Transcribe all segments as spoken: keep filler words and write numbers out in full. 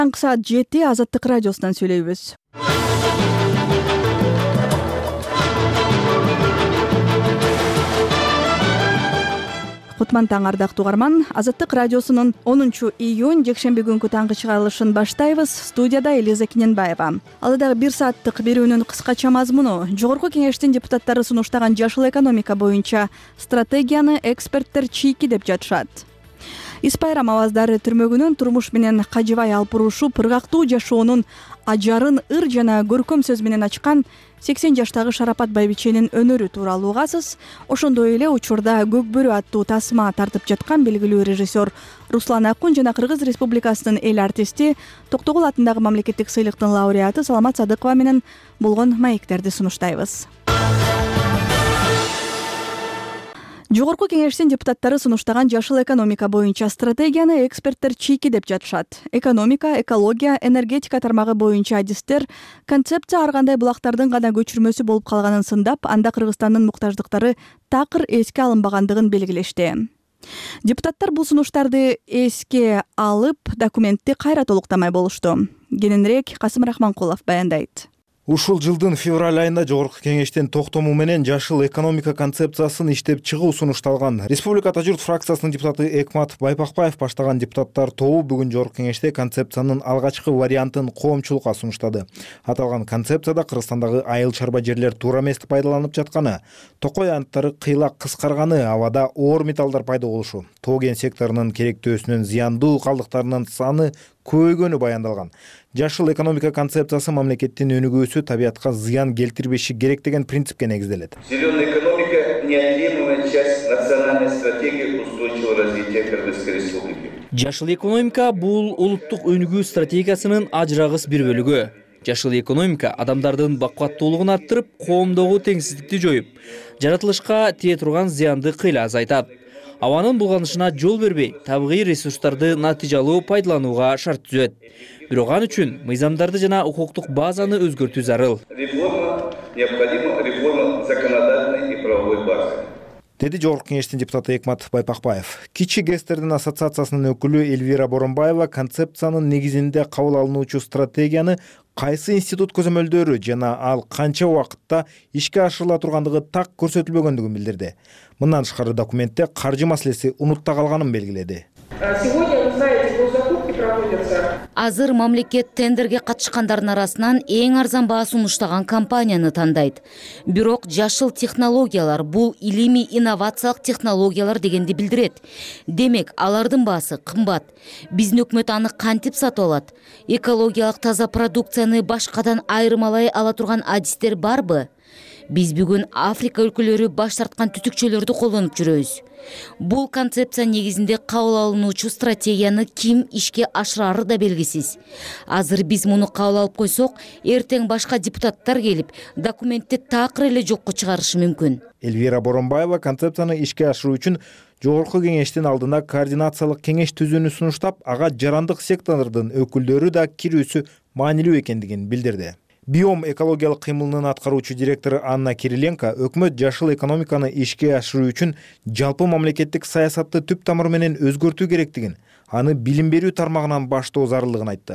Таңғы саат жети Азаттык радиосунан сүйлөйбүз. Кутман таң ардактуу угарман. Азаттык радиосунун онунчу июнь жекшемби күнкү таңкы чыгарылышын баштайбыз. Студияда Элиза Киненбаева. Алдыдагы бир сааттык берүүнүн кыскача мазмуну: жогорку кеңештин депутаттары сунуштаган жашыл экономика боюнча стратегияны эксперттер чийки деп жатышат. Ис байрам аваздары түрмөгүнүн турмуш менен кажыбай алып урушуп, ыргактуу жашоонун ажарын ыр жана көркөм сөз менен ачкан сексен жаштагы Шарапат Байбиченин өнөрү тууралуу угасыз. Ошондой эле учурда Көкбөрү аттуу тасма тартып жаткан белгилүү режиссер Руслан Акун жана Кыргыз Республикасынын эл артисти Токтогул атындагы мамлекеттик сыйлыктын лауреаты Саламат Садыкова менен болгон маектерди сунуштайбыз. Жогорку кеңештин депутаттары сунуштаган жашыл экономика боюнча стратегияны эксперттер чийки деп жатышат. Экономика, экология, энергетика тармагы боюнча адистер концепция ар кандай булактардын гана көчүрмөсү болуп калганын сындап, анда Кыргызстандын муктаждыктары такыр эске алынбагандыгын белгилешти. Депутаттар бул сунуштарды эске алып, документти кайра толуктамай болушту. Кененирээк Касым Рахманкулов баяндайт. Ушул жылдын февраль айында жогорку кеңештин токтому менен жашыл экономика концепциясын иштеп чыгуу сунушталган. Республика журт фракциясынын депутаты Экмат Байпакбаев баштаган депутаттар тобу бүгүн жогорку кеңеште концепциянын алгачкы вариантын коомчулукка сунуштады. Аталган концепцияда Кыргызстандагы айыл чарба жерлер туура эмес пайдаланып жатканы, токой анттары кыйла кыскарганы, абада оор металлдар пайда болушу, тоо кен секторунун керектөөсүнүн зыяндуу калдыктарынын саны көбөйгөнү баяндалган. Жашыл экономика концепциясы мамлекеттин өнүгүүсү табиатка зыян келтирбеши керек деген принципке негизделет. Зеленая экономика – неотъемлемая часть национальной стратегии устойчивого развития Кыргызской республики. Жашыл экономика бул улуттук өнүгүү стратегиясынын ажырагыс бир бөлүгү. Жашыл экономика адамдардын бакуаттуулугун арттырып, коомдогу теңсиздикти жоюп, жаратылышка тие турган зыянды кыйла азайтат. Абанын булганышына жол бербей, табигый ресурстарды натыйжалуу пайдаланууга шарт түзөт. Бирок ал үчүн мыйзамдарды жана укуктук базаны өзгөртүү зарыл. Реформа необходима, реформа законодательной и правовой базы. Деди жогорку кеңештин депутаты Экмат Байпакбаев. Кичи гэстердин ассоциациясынын өкүлү Эльвира Боронбаева концепциянын негизинде кабыл алынуучу стратегияны кайсы институт көзөмөлдөрү жана ал канча убакытта ишке ашырыла тургандыгы так көрсөтүлбөгөндүгүн билдирди. Мындан тышкары документте каржы маселеси унутта калганын белгиледи. Азыр мамлекет тендерге катышкандардын арасынан эң арзан баа сунуштаган компанияны тандайт. Бирок жашыл технологиялар бул илимий инновациялык технологиялар дегенди билдирет. Демек, алардын баасы кымбат. Биздин өкмөт аны кантип сатып алат? Экологиялык таза продукцияны башкадан айырмалай ала турган адистер барбы? Биз бүгүн Африка өлкөлөрү баш тарткан түтүкчөлөрдү колдонуп жүрөбүз. Бул концепция негизинде кабыл алынуучу стратегияны ким ишке ашырары да белгисиз. Азыр биз муну кабыл алып койсок, эртең башка депутаттар келип, документти такыр эле жокко чыгарышы мүмкүн. Эльвира Боронбаева концепцияны ишке ашыруу үчүн жогорку кеңештин алдына координациялык кеңеш түзүүнү сунуштап, ага жарандык сектордун өкүлдөрү да кирүүсү маанилүү экендигин билдирди. Биом экологиялык кыймылынын аткаруучу директору Анна Кириленко өкмөт жашыл экономиканы ишке ашыруу үчүн жалпы мамлекеттик саясатты түп тамыры менен өзгөртүү керектигин, аны билим берүү тармагынан баштоо зарылдыгын айтты.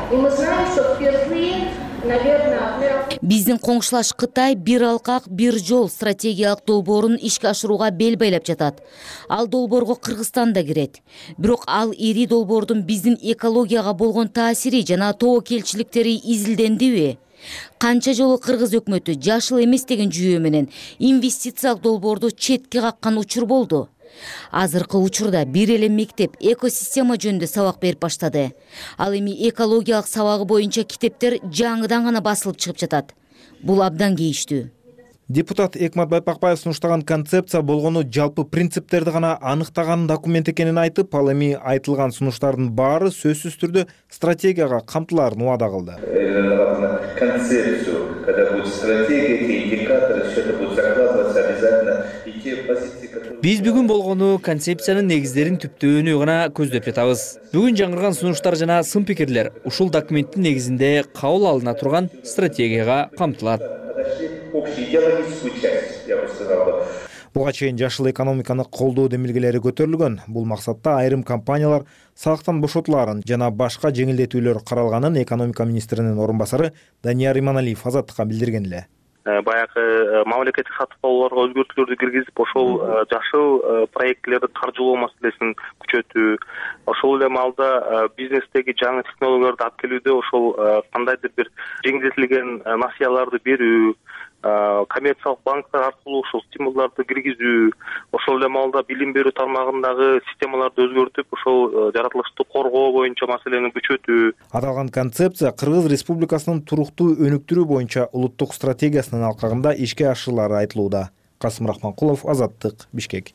Биздин коңшулаш Кытай бир алкак, бир жол стратегиялык долбоорун ишке ашырууга бел байлап жатат. Ал долбоорго Кыргызстан да кирет. Бирок ал ири долбоордун биздин экологияга болгон таасири жана тобокелчиликтери изилдендиби? Канча жолу Кыргыз өкмөтү жашыл эмес деген жүйө менен инвестициялык долбоорду четке каккан учур болду. Азыркы учурда бир эле мектеп экосистема жөнүндө сабак берип баштады. Ал эми экологиялык сабагы боюнча китептер жаңыдан гана басылып чыгып жатат. Бул абдан кейиштүү. Депутат Экмат Байпакбаев сунуштаган концепция болгону жалпы принциптерди гана анықтаган документ экенин айтып, ал эми айтылган сунуштардын баары сөзсүз түрдө стратегияга камтылаарын убада кылды. Концепцию, когда будет стратегия, те индикаторы, все это будет закладываться обязательно, и те позиции, которые... Биз бүгүн болгону концепциянын негиздерин түптөөнү гана көздөп жатабыз. Бүгүн жаңырган сунуштар жана сын пикирлер ушул документтин негизинде кабыл алына турган стратегияга камтылат. Буга чейин жашыл экономиканы колдоо демилгелери көтөрүлгөн. Бул максатта айрым компаниялар салыктан бошотуларын жана башка жеңилдетүүлөр каралганын экономика министринин орун басары Данияр Иманалиев Азаттыкка билдирген эле. Баягы мамлекеттик сатып алууларга өзгөртүүлөрдү киргизип, ошол жашыл проектлерди каржылоо маселесин күчөтүү, ошол эле маалда бизнестеги жаңы технологияларды алып келүүдө ошол кандайдыр бир жеңилдетилген насыяларды берүү, коммерциялык банктар аркылуу ошол стимулдарды киргизүү, ошол эле маалда билим берүү тармагындагы системаларды өзгөртүп, ошол жаратылышты коргоо боюнча маселени күчөтүү. Аталган концепция Кыргыз Республикасынын туруктуу өнүктүрүү боюнча улуттук стратегиясынын алкагында ишке ашырылары айтылууда. Касым Рахманкулов, Азаттык, Бишкек.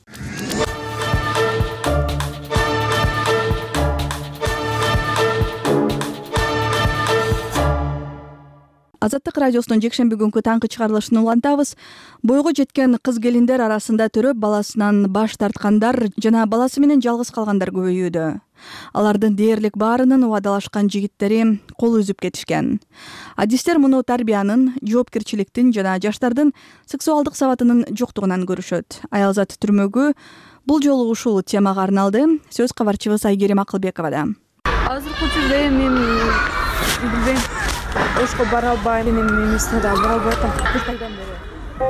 Азаттык радиосунун жекшемби күнкү таңкы чыгарылышын улантабыз. Бойго жеткен кыз келиндер арасында төрөп баласынан баш тарткандар жана баласы менен жалгыз калгандар көбөйүүдө. Алардын дээрлик баарынын убадалашкан жигиттери кол үзүп кетишкен. Адистер муну тарбиянын, жоопкерчиликтин жана жаштардын сексуалдык сабатынын жоктугунан көрүшөт. Аялзат түрмөгү бул жолу ушул темага арналды. Сөз кабарчыбыз Айгерим Акылбековада. Азыркы учурда мен билбейм. Ошко бара албайм, менин эмесине да бара албай атам. Бир айдан бери.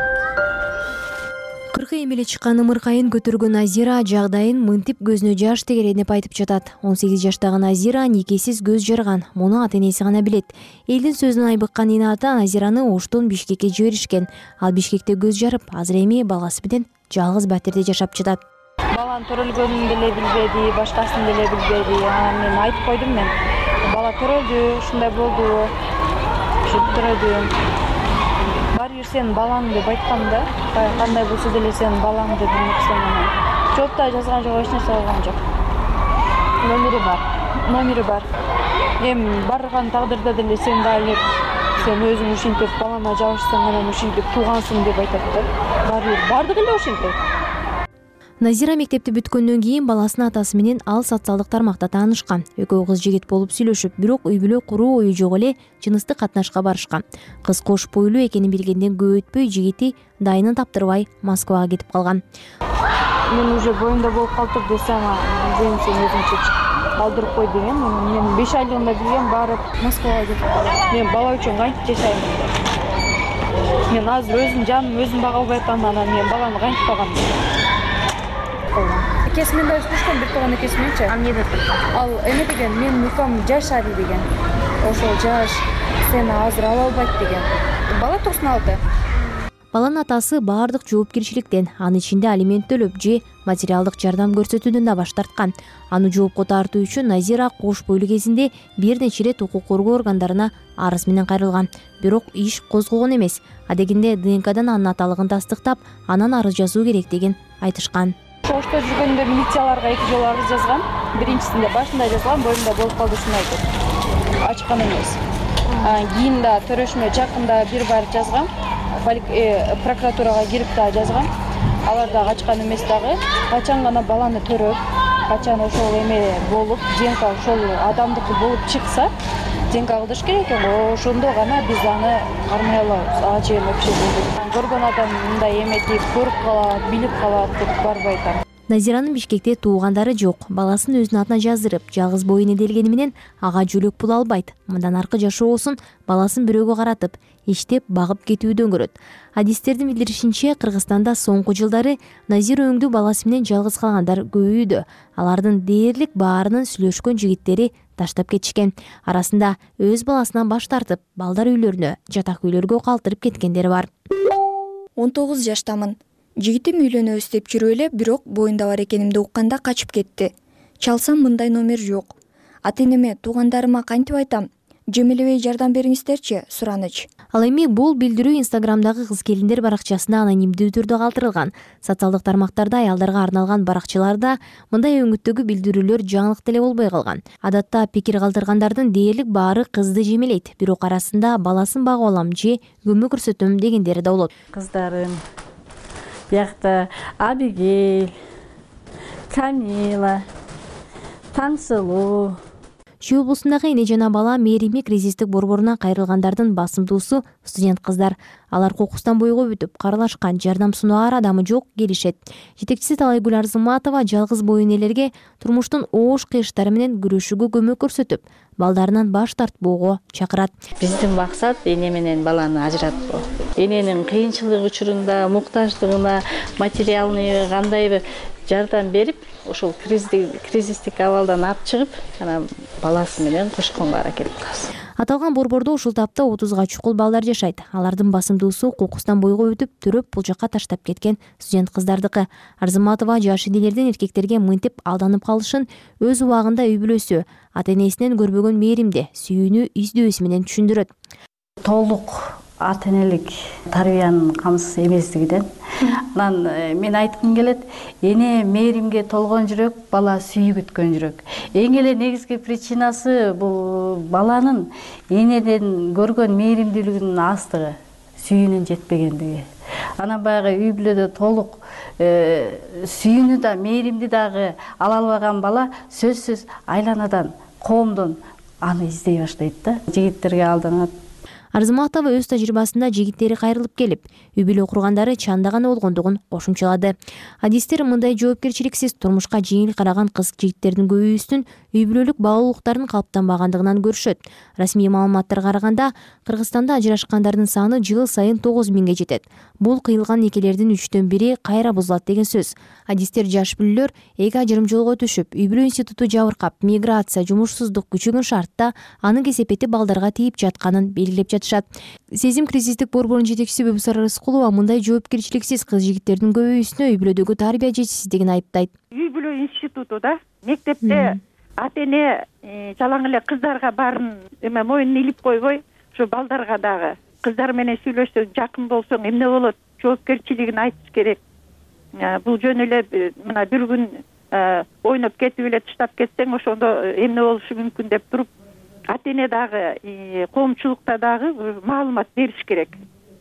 Кыркы эмеле чыккан ымыркайын көтөргөн Азира жагдайын мынтип көзүнө жаш тегеренип айтып жатат. он сегиз жаштагы Азира никесиз көз жарган. Муну ата-энеси гана билет. Элдин сөзүнөн айбыккан инаты Азираны Оштон Бишкекке жиберишкен. Ал Бишкекте көз жарып, азыр эми баласы менен жалгыз батирде жашап жатат. Баланын төрөлгөнүн деле билбеди, башкасын деле билбеди. Анан мен айтып койдум мен. Бала төрөлдү, ушундай болду. Ушинтип төрөлдү. Бар бир сенин балаң деп айткам да. Кандай болсо деле сенин балаң деп айткам. Жооп да жазган жок, эч нерсе кылган жок. Номери бар. Номери бар. Эми барган тагдырда деле сен дагы сен өзүң ушинтип балама жабышсаң анан ушинтип туугансың деп айтат да. Баары бардыгы эле ушинтип. Назира мектепти бүткөндөн кийин баласынын атасы менен ал социалдык тармакта таанышкан. Экөө кыз жигит болуп сүйлөшүп, бирок үй бүлө куруу ою жок эле жыныстык катнашка барышкан. Кыз кош бойлуу экенин билгенден көп өтпөй жигити дайынын таптырбай Москвага кетип калган. Мен уже боюмда болуп калдыр десем, сен өзүң калтырып кой деген. Мен беш айлыгында билген барып Москвага кетип калдым. Мен бала үчүн кантип жашайм? Мен азыр өзүм жаным өзүм бага албай атам, анан мен баланы кантип багам? Экеси менен да сүйлөшкөн, бир тууган экеси мененчи. Ал эмне деп? Ал эме деген, мен мукам жаш али деген. Ошол жаш, сени азыр ала албайт деген. Бала токсон алты. Баланын атасы баардык жоопкерчиликтен, анын ичинде алимент төлөп же материалдык жардам көрсөтүүдөн да баш тарткан. Аны жоопко тартуу үчүн Назира кош бойлуу кезинде бир нече ирет укук коргоо органдарына арыз менен кайрылган. Бирок иш козголгон эмес. Адегенде ДНКдан анын аталыгын тастыктап, анан арыз жазуу керек деген айтышкан. Ошто жүргөндө милицияларга эки жолу арыз жазгам. Биринчисинде башында жазгам, боюмда болуп калды ушуну айтып. Ачкан эмес. Кийин да төрөшмө жакында бир бар жазгам. Прокуратурага кирип да жазгам. Алар да ачкан эмес дагы. Качан гана баланы төрөп, качан ошол эме болуп, ДНК ошол адамдыкы болуп чыкса, ДНК кылдырыш керек экен. Ошондо гана биз аны кармай алабыз. Ага чейин вообще болду. Көргөн адам мындай эметип, көрүп калат, билип калат деп барбайт. Назиранын Бишкекте туугандары жок. Баласын өзүнүн атына жаздырып, жалгыз боюн эделгени менен ага жөлөк пул албайт. Мындан аркы жашоосун баласын бирөөгө каратып, иштеп багып кетүүдөн көрөт. Адистердин билдиришинче, Кыргызстанда соңку жылдары Назира өңдүү баласы менен жалгыз калгандар көбөйүүдө. Алардын дээрлик баарынын сүйлөшкөн жигиттери таштап кетишкен. Арасында өз баласынан баш тартып, балдар үйлөрүнө, жатак үйлөргө калтырып кеткендери бар. он тогуз жаштамын. Жигитим үйлөнөбүз деп жүрүп эле, бирок боюнда бар экенимди укканда качып кетти. Чалсам мындай номер жок. Ата-энеме, туугандарыма кантип айтам? Жемелебей жардам бериңиздерчи, сураныч. Ал эми бул билдирүү Инстаграмдагы кыз келиндер баракчасына анонимдүү түрдө калтырылган. Социалдык тармактарда аялдарга арналган баракчаларда мындай өңүттөгү билдирүүлөр жаңылык деле болбой калган. Адатта пикир калтыргандардын дээрлик баары кызды жемелейт, бирок арасында баласын багып алам же көмөк көрсөтөм дегендери да болот. Кыздарым биякта Абигейл, Камила, Таңсылуу. Чүй облусундагы эне жана бала мээрими кризистик борборуна кайрылгандардын басымдуусу студент кыздар. Алар кокустан бойго бүтүп, каралашкан, жардам сунаар адамы жок келишет. Жетекчиси Талайгүл Арзыматова жалгыз бой энелерге турмуштун оош кыйыштары менен күрөшүүгө көмөк көрсөтүп, балдарынан баш тартпоого чакырат. Биздин максат эне менен баланы ажыратпоо. Эненин кыйынчылык учурунда, муктаждыгына материалный кандай бир жардам берип, ошол кризистик абалдан алып чыгып, анан баласы менен кошконго аракет кылабыз. Аталган борбордо ушул тапта отузга чукул балдар жашайт. Алардын басымдуусу кокустан бойго өтүп, төрөп бул жака таштап кеткен студент кыздардыкы. Арзыматова жаш энелердин эркектерге мынтип алданып калышын өз убагында үй бүлөсү, ата-энесинен көрбөгөн мээримди, сүйүүнү издөөсү менен түшүндүрөт. Толук ата-энелик тарбиянын камсыз эместигинен анан мен айткым келет, эне мээримге толгон жүрөк, бала сүйүү күткөн жүрөк. Эң эле негизги причинасы бул баланын энеден көргөн мээримдүүлүгүнүн аздыгы, сүйүүнүн жетпегендиги. Анан баягы үй бүлөдө толук сүйүүнү да, мээримди дагы ала албаган бала сөзсүз айланадан, коомдон аны издей баштайт да. Жигиттерге алданат. Арзыматова өз тажрыйбасында жигиттери кайрылып келип, үй бүлө кургандары чандаганы болгондугун кошумчалады. Адистер мындай жоопкерчиликсиз турмушка жеңил караган кыз жигиттердин көбүйүүсүнүн үй бүлөлүк баалуулуктардын калыптанбагандыгынан көрүшөт. Расмий маалыматтарга караганда, Кыргызстанда ажырашкандардын саны жыл сайын тогуз миңге жетет. Бул кыйылган никелердин үчтөн бири кайра бузулат деген сөз. Адистер жаш бүлөлөр эки ажырым жолго түшүп, үй бүлө институту жабыркап, миграция, жумушсуздук күчөгөн шартта анын кесепети балдарга тийип жатканын белгилеп жатышат. Сезим кризистик борборунун жетекчиси Бөбүсара Рыскулова мындай жоопкерчиликсиз кыз жигиттердин көбөйүүсүнө үй бүлөдөгү тарбия жетишсиздигин айыптайт. Үй бүлө институту да мектепте ата-эне жалаң эле кыздарга баарын эме моюнун илип койбой, ушу балдарга дагы кыздар менен сүйлөшсөң, жакын болсоң эмне болот, жоопкерчилигин айтыш керек. Бул жөн эле мына бир күн ойноп кетип эле таштап кетсең, ошондо эмне болушу мүмкүн деп туруп, ата-эне дагы, коомчулукта дагы маалымат бериш керек.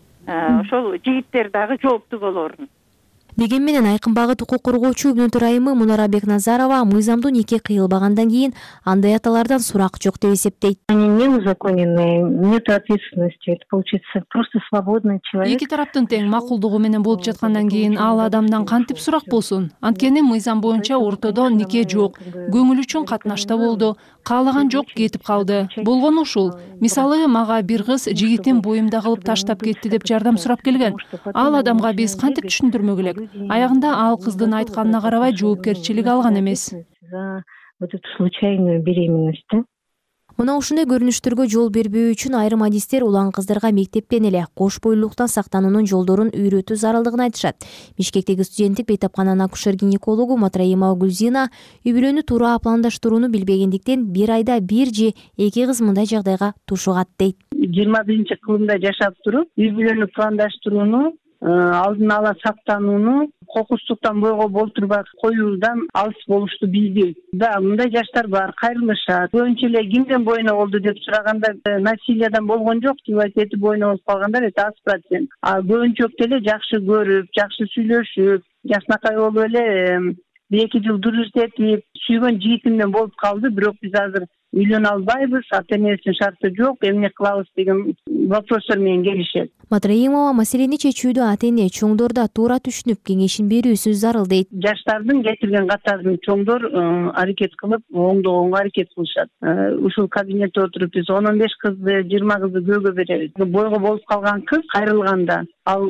Ошол жигиттер дагы жооптуу болоорун. Деген менен Айкын Багыт укук коргоочу өкмөт ырайымы Мунара Бекназарова мыйзамдуу нике кыйылбагандан кийин андай аталардан сурак жок деп эсептейт. Они не узаконенные, нет ответственности. Это получается просто свободный человек. Эки тараптын тең макулдугу менен болуп жаткандан кийин ал адамдан кантип сурак болсун? Анткени мыйзам боюнча ортодо нике жок, көңүл үчүн катнашта болду, каалаган жок кетип калды. Болгону ушул. Мисалы, мага бир кыз жигитин боюмда кылып таштап кетти деп жардам сурап келген. Ал адамга биз кантип түшүндүрмөк элек? Аягында ал кыздын айтканына карабай жоопкерчилик алган эмес. За вот эту случайную беременность. Мына ушундай көрүнүштөргө жол бербөө үчүн айрым адистер улан кыздарга мектептен эле кош бойлуулуктан сактануунун жолдорун үйрөтүү зарылдыгын айтышат. Бишкектеги студенттик бейтапкананын акушер-гинекологу Матраимова Гүлзина үй бүлөнү туура пландаштырууну билбегендиктен бир айда бир же эки кыз мындай жагдайга тушугат дейт. жыйырма биринчи кылымда жашап туруп, үй бүлөнү пландаштырууну, алдын ала сактанууну, кокустуктан бойго болтурбай коюудан алыс болушту билбейт. Да, мындай жаштар бар, кайрылышат. Көбүнчө эле кимден бойно болду деп сураганда насилиядан болгон жок деп айтып, бойно болуп калгандар это аз процент. А көбүнчө эле жакшы көрүп, жакшы сүйлөшүп, жакшынакай болуп эле бир эки жыл дуруш этип, сүйгөн жигитимден болуп калды, бирок биз азыр үйлөнө албайбыз, ата-энесинин шарты жок, эмне кылабыз деген вопростор менен келишет. Матраимова маселени чечүүдө ата-эне чоңдор да туура түшүнүп, кеңешин берүүсү зарыл дейт. Жаштардын кетирген катарын чоңдор аракет кылып, оңдогонго аракет кылышат. Ушул кабинетте отуруп биз он он беш кызды, жыйырма кызды көйгө беребиз. Бойго болуп калган кыз кайрылганда, ал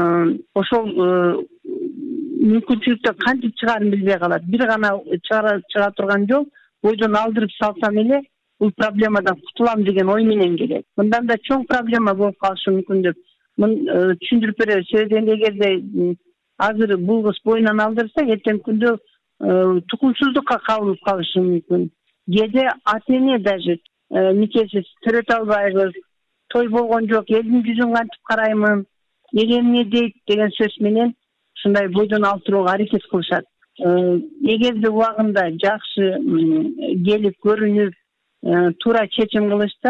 ошол мүмкүнчүлүктөн кантип чыгаарын билбей калат. Бир гана чыга турган жол, бойдон алдырып салсам эле бул проблемадан кутулам деген ой менен келет. Мындан да чоң проблема болуп калышы мүмкүн деп түшүндүрүп беребиз. Себеби эгерде азыр бул кыз боюнан алдырса, эртең күндө тукумсуздукка кабылып калышы мүмкүн. Кээде ата-эне даже никесиз төрөтө албайбыз, той болгон жок, элдин жүзүн кантип караймын, эл эмне дейт деген сөз менен ушундай бойдон алдырууга аракет кылышат. Эгерде убагында жакшы келип көрүнүп, туура чечим кылышса,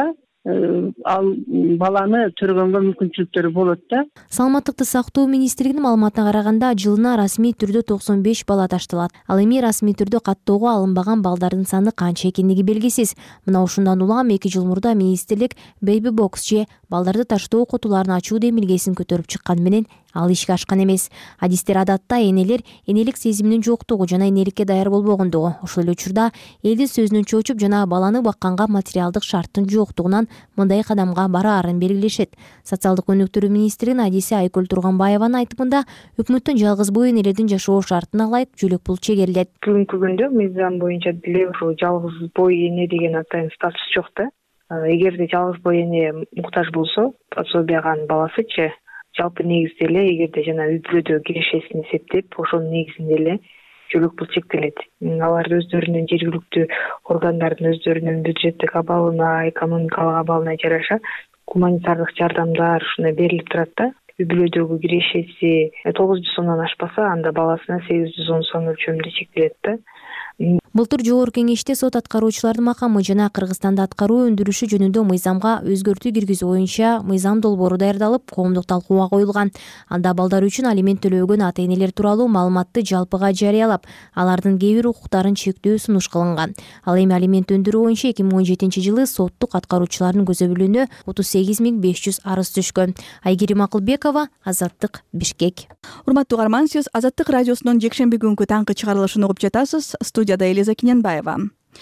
ал баланы төрөгөнгө мүмкүнчүлүктөрү болот да. Саламаттыкты сактоо министрлигинин маалыматына караганда жылына расмий түрдө токсон беш бала ташталат. Ал эми расмий түрдө каттоого алынбаган балдардын саны канча экендиги белгисиз. Мына ушундан улам эки жыл мурда министрлик бейби бокс же балдарды таштоо окутууларын ачуу демилгесин көтөрүп чыккан менен ал ишке ашкан эмес. Адистер адатта энелер энелик сезиминин жоктугу жана энеликке даяр болбогондугу, ошол эле учурда элди сөзүнөн чочуп жана баланы бакканга материалдык шарттын жоктугунан мындай кадамга бараарын белгилешет. Социалдык өнүктүрүү министринин адиси Айкөл Турганбаеванын айтымында өкмөттүн жалгыз бой энелердин жашоо шартына ылайык жөлөк пул чегерилет. Бүгүнкү күндө мыйзам боюнча деле ушул жалгыз бой эне деген атайын статус жок да. Эгерде жалгыз бой эне муктаж болсо, пособияга анын баласычы жалпы негизде эле эгерде жана үй бүлөдө кирешесин эсептеп, ошонун негизинде эле жөлөк пул чектелет. Алар өздөрүнүн жергиликтүү органдардын өздөрүнүн бюджеттик абалына, экономикалык абалына жараша гуманитардык жардамдар ушундай берилип турат да. Үй бүлөдөгү кирешеси тогуз жүз сомдон ашпаса, анда баласына сегиз жүз он сом өлчөмүндө чектелет да. Былтыр жогорку кеңеште сот аткаруучулардын макамы жана Кыргызстанда аткаруу өндүрүшү жөнүндө мыйзамга өзгөртүү киргизүү боюнча мыйзам долбоору даярдалып, коомдук талкууга коюлган. Анда балдар үчүн алимент төлөбөгөн ата-энелер тууралуу маалыматты жалпыга жарыялап, алардын кээ бир укуктарын чектөө сунуш кылынган. Ал эми алимент өндүрүү боюнча эки миң он жетинчи жылы соттук аткаруучулардын көзөмөлүнө отуз сегиз миң беш жүз арыз түшкөн. Айгерим Акылбекова, Азаттык, Бишкек. Урматтуу угарман, сиз Азаттык радиосунун жекшемби күнгү таңкы чыгарылышын угуп жатасыз. Студияда Элиза Киненбаева.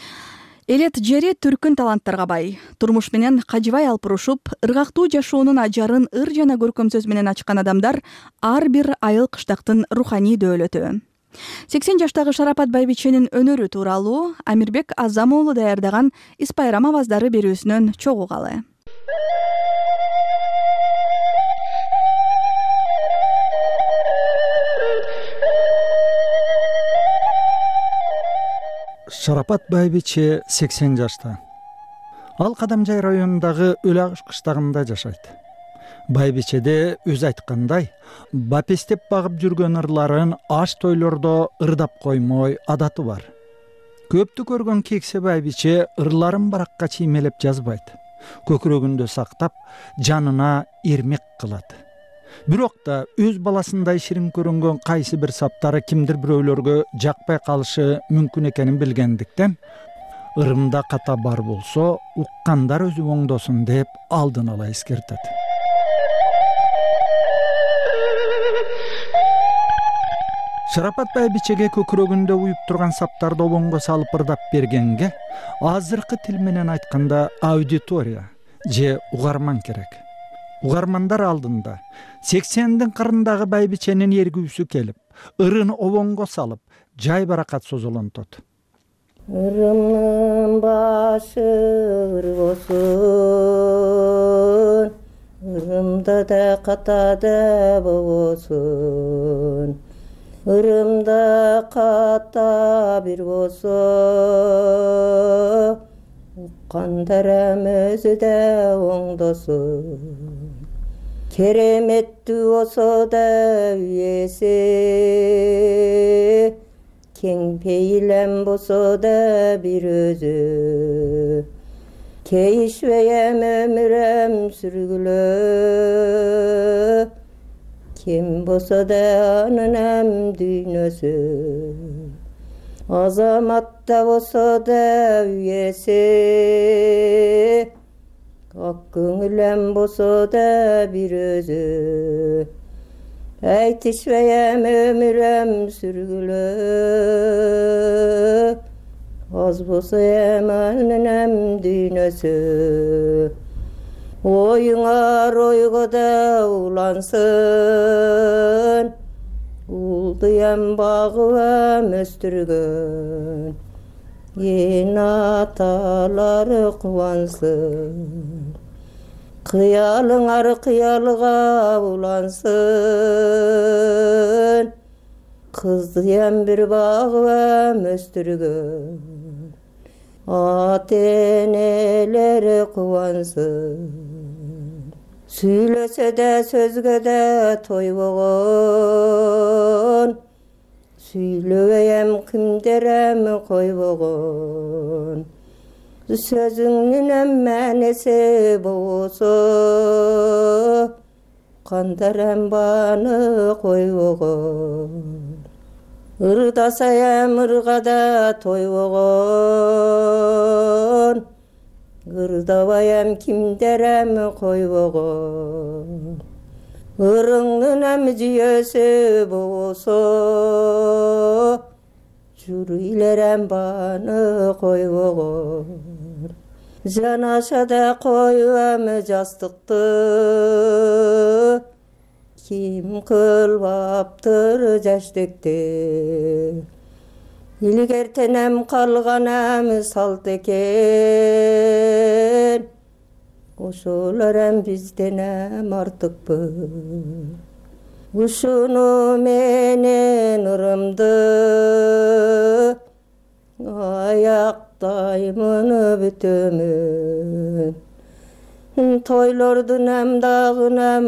Элет жери түркүн таланттарга бай. Турмуш менен кажыбай алпурушуп, ыргактуу жашоонун ажарын ыр жана көркөм сөз менен ачкан адамдар ар бир айыл кыштактын руханий дөөлөтү. сексен жаштагы Шарапат Байбиченин өнөрү тууралуу Амирбек Азам уулу даярдаган Ис Байрам аваздары берүүсүнөн чогуу калы. Шарапат Байбиче сексен жашта. Ал Кадамжай районундагы Өл Агыш кыштагында жашайт. Байбичеде өз айткандай, бапестеп багып жүргөн ырларын аш тойлордо ырдап коймой адаты бар. Көптү көргөн кексе Байбиче ырларын баракка чиймелеп жазбайт. Көкүрөгүндө сактап, жанына эрмек кылат. Бирок да өз баласындай ширин көрүнгөн кайсы бир саптары кимдир бирөөлөргө жакпай калышы мүмкүн экенин билгендиктен, ырымда ката бар болсо, уккандар өзү оңдосун деп алдын ала эскертет. Шарапат Байбичеге көкүрөгүндө уюп турган саптарды обоңго салып ырдап бергенге, азыркы тил менен айтканда аудитория же угарман керек. Угармандар алдында сексендин кырындагы Байбиченин эргүүсү келип, ырын обоңго салып, жай баракат созолонтот. Ырымдын башы ыр болсун, ырымда да ката да болбосун. Ырымда ката бир болсо, уккандарым өзү да оңдосун. Кереметтүү болсо да үйеси, кең пейилем болсо да бир өзү. Кейишпейем өмүрөм сүргүлө, кем болсо да анынам дүйнөсү. Азаматта болсо да үйеси, ак көңүлем болсо да бир өзү. Айтышпайам өмүрөм сүргүлө, аз болсо эм анынам дүйнөсү. Оюңар ойго да улансын, улдуям багыбам өстүргөн, эн аталары кубансын. Кыялыңар кыялга улансын, кыздыям бир багыбам өстүргөн, ата-энелери кубансын. Сүйлөсө да сөзгө да тойбогон, сүйлөбөйм кимдерем койбогон. сөзүңнүн мәнеси болсо кандарам баны койбогон ырдасаям ыргада тойбогон ырдабаям кимдерем койбогон ырыңнын эм жүйөсү болсо жүрүйлерем баны койбогон жанашада коюам жастыкты ким кылбаптыр жаштыкты илгертенем калганам салт экен ошолорам бизденем артыкпы ушуну менен ырымды аяктаймын бүтөмүн тойлордун эм дагынам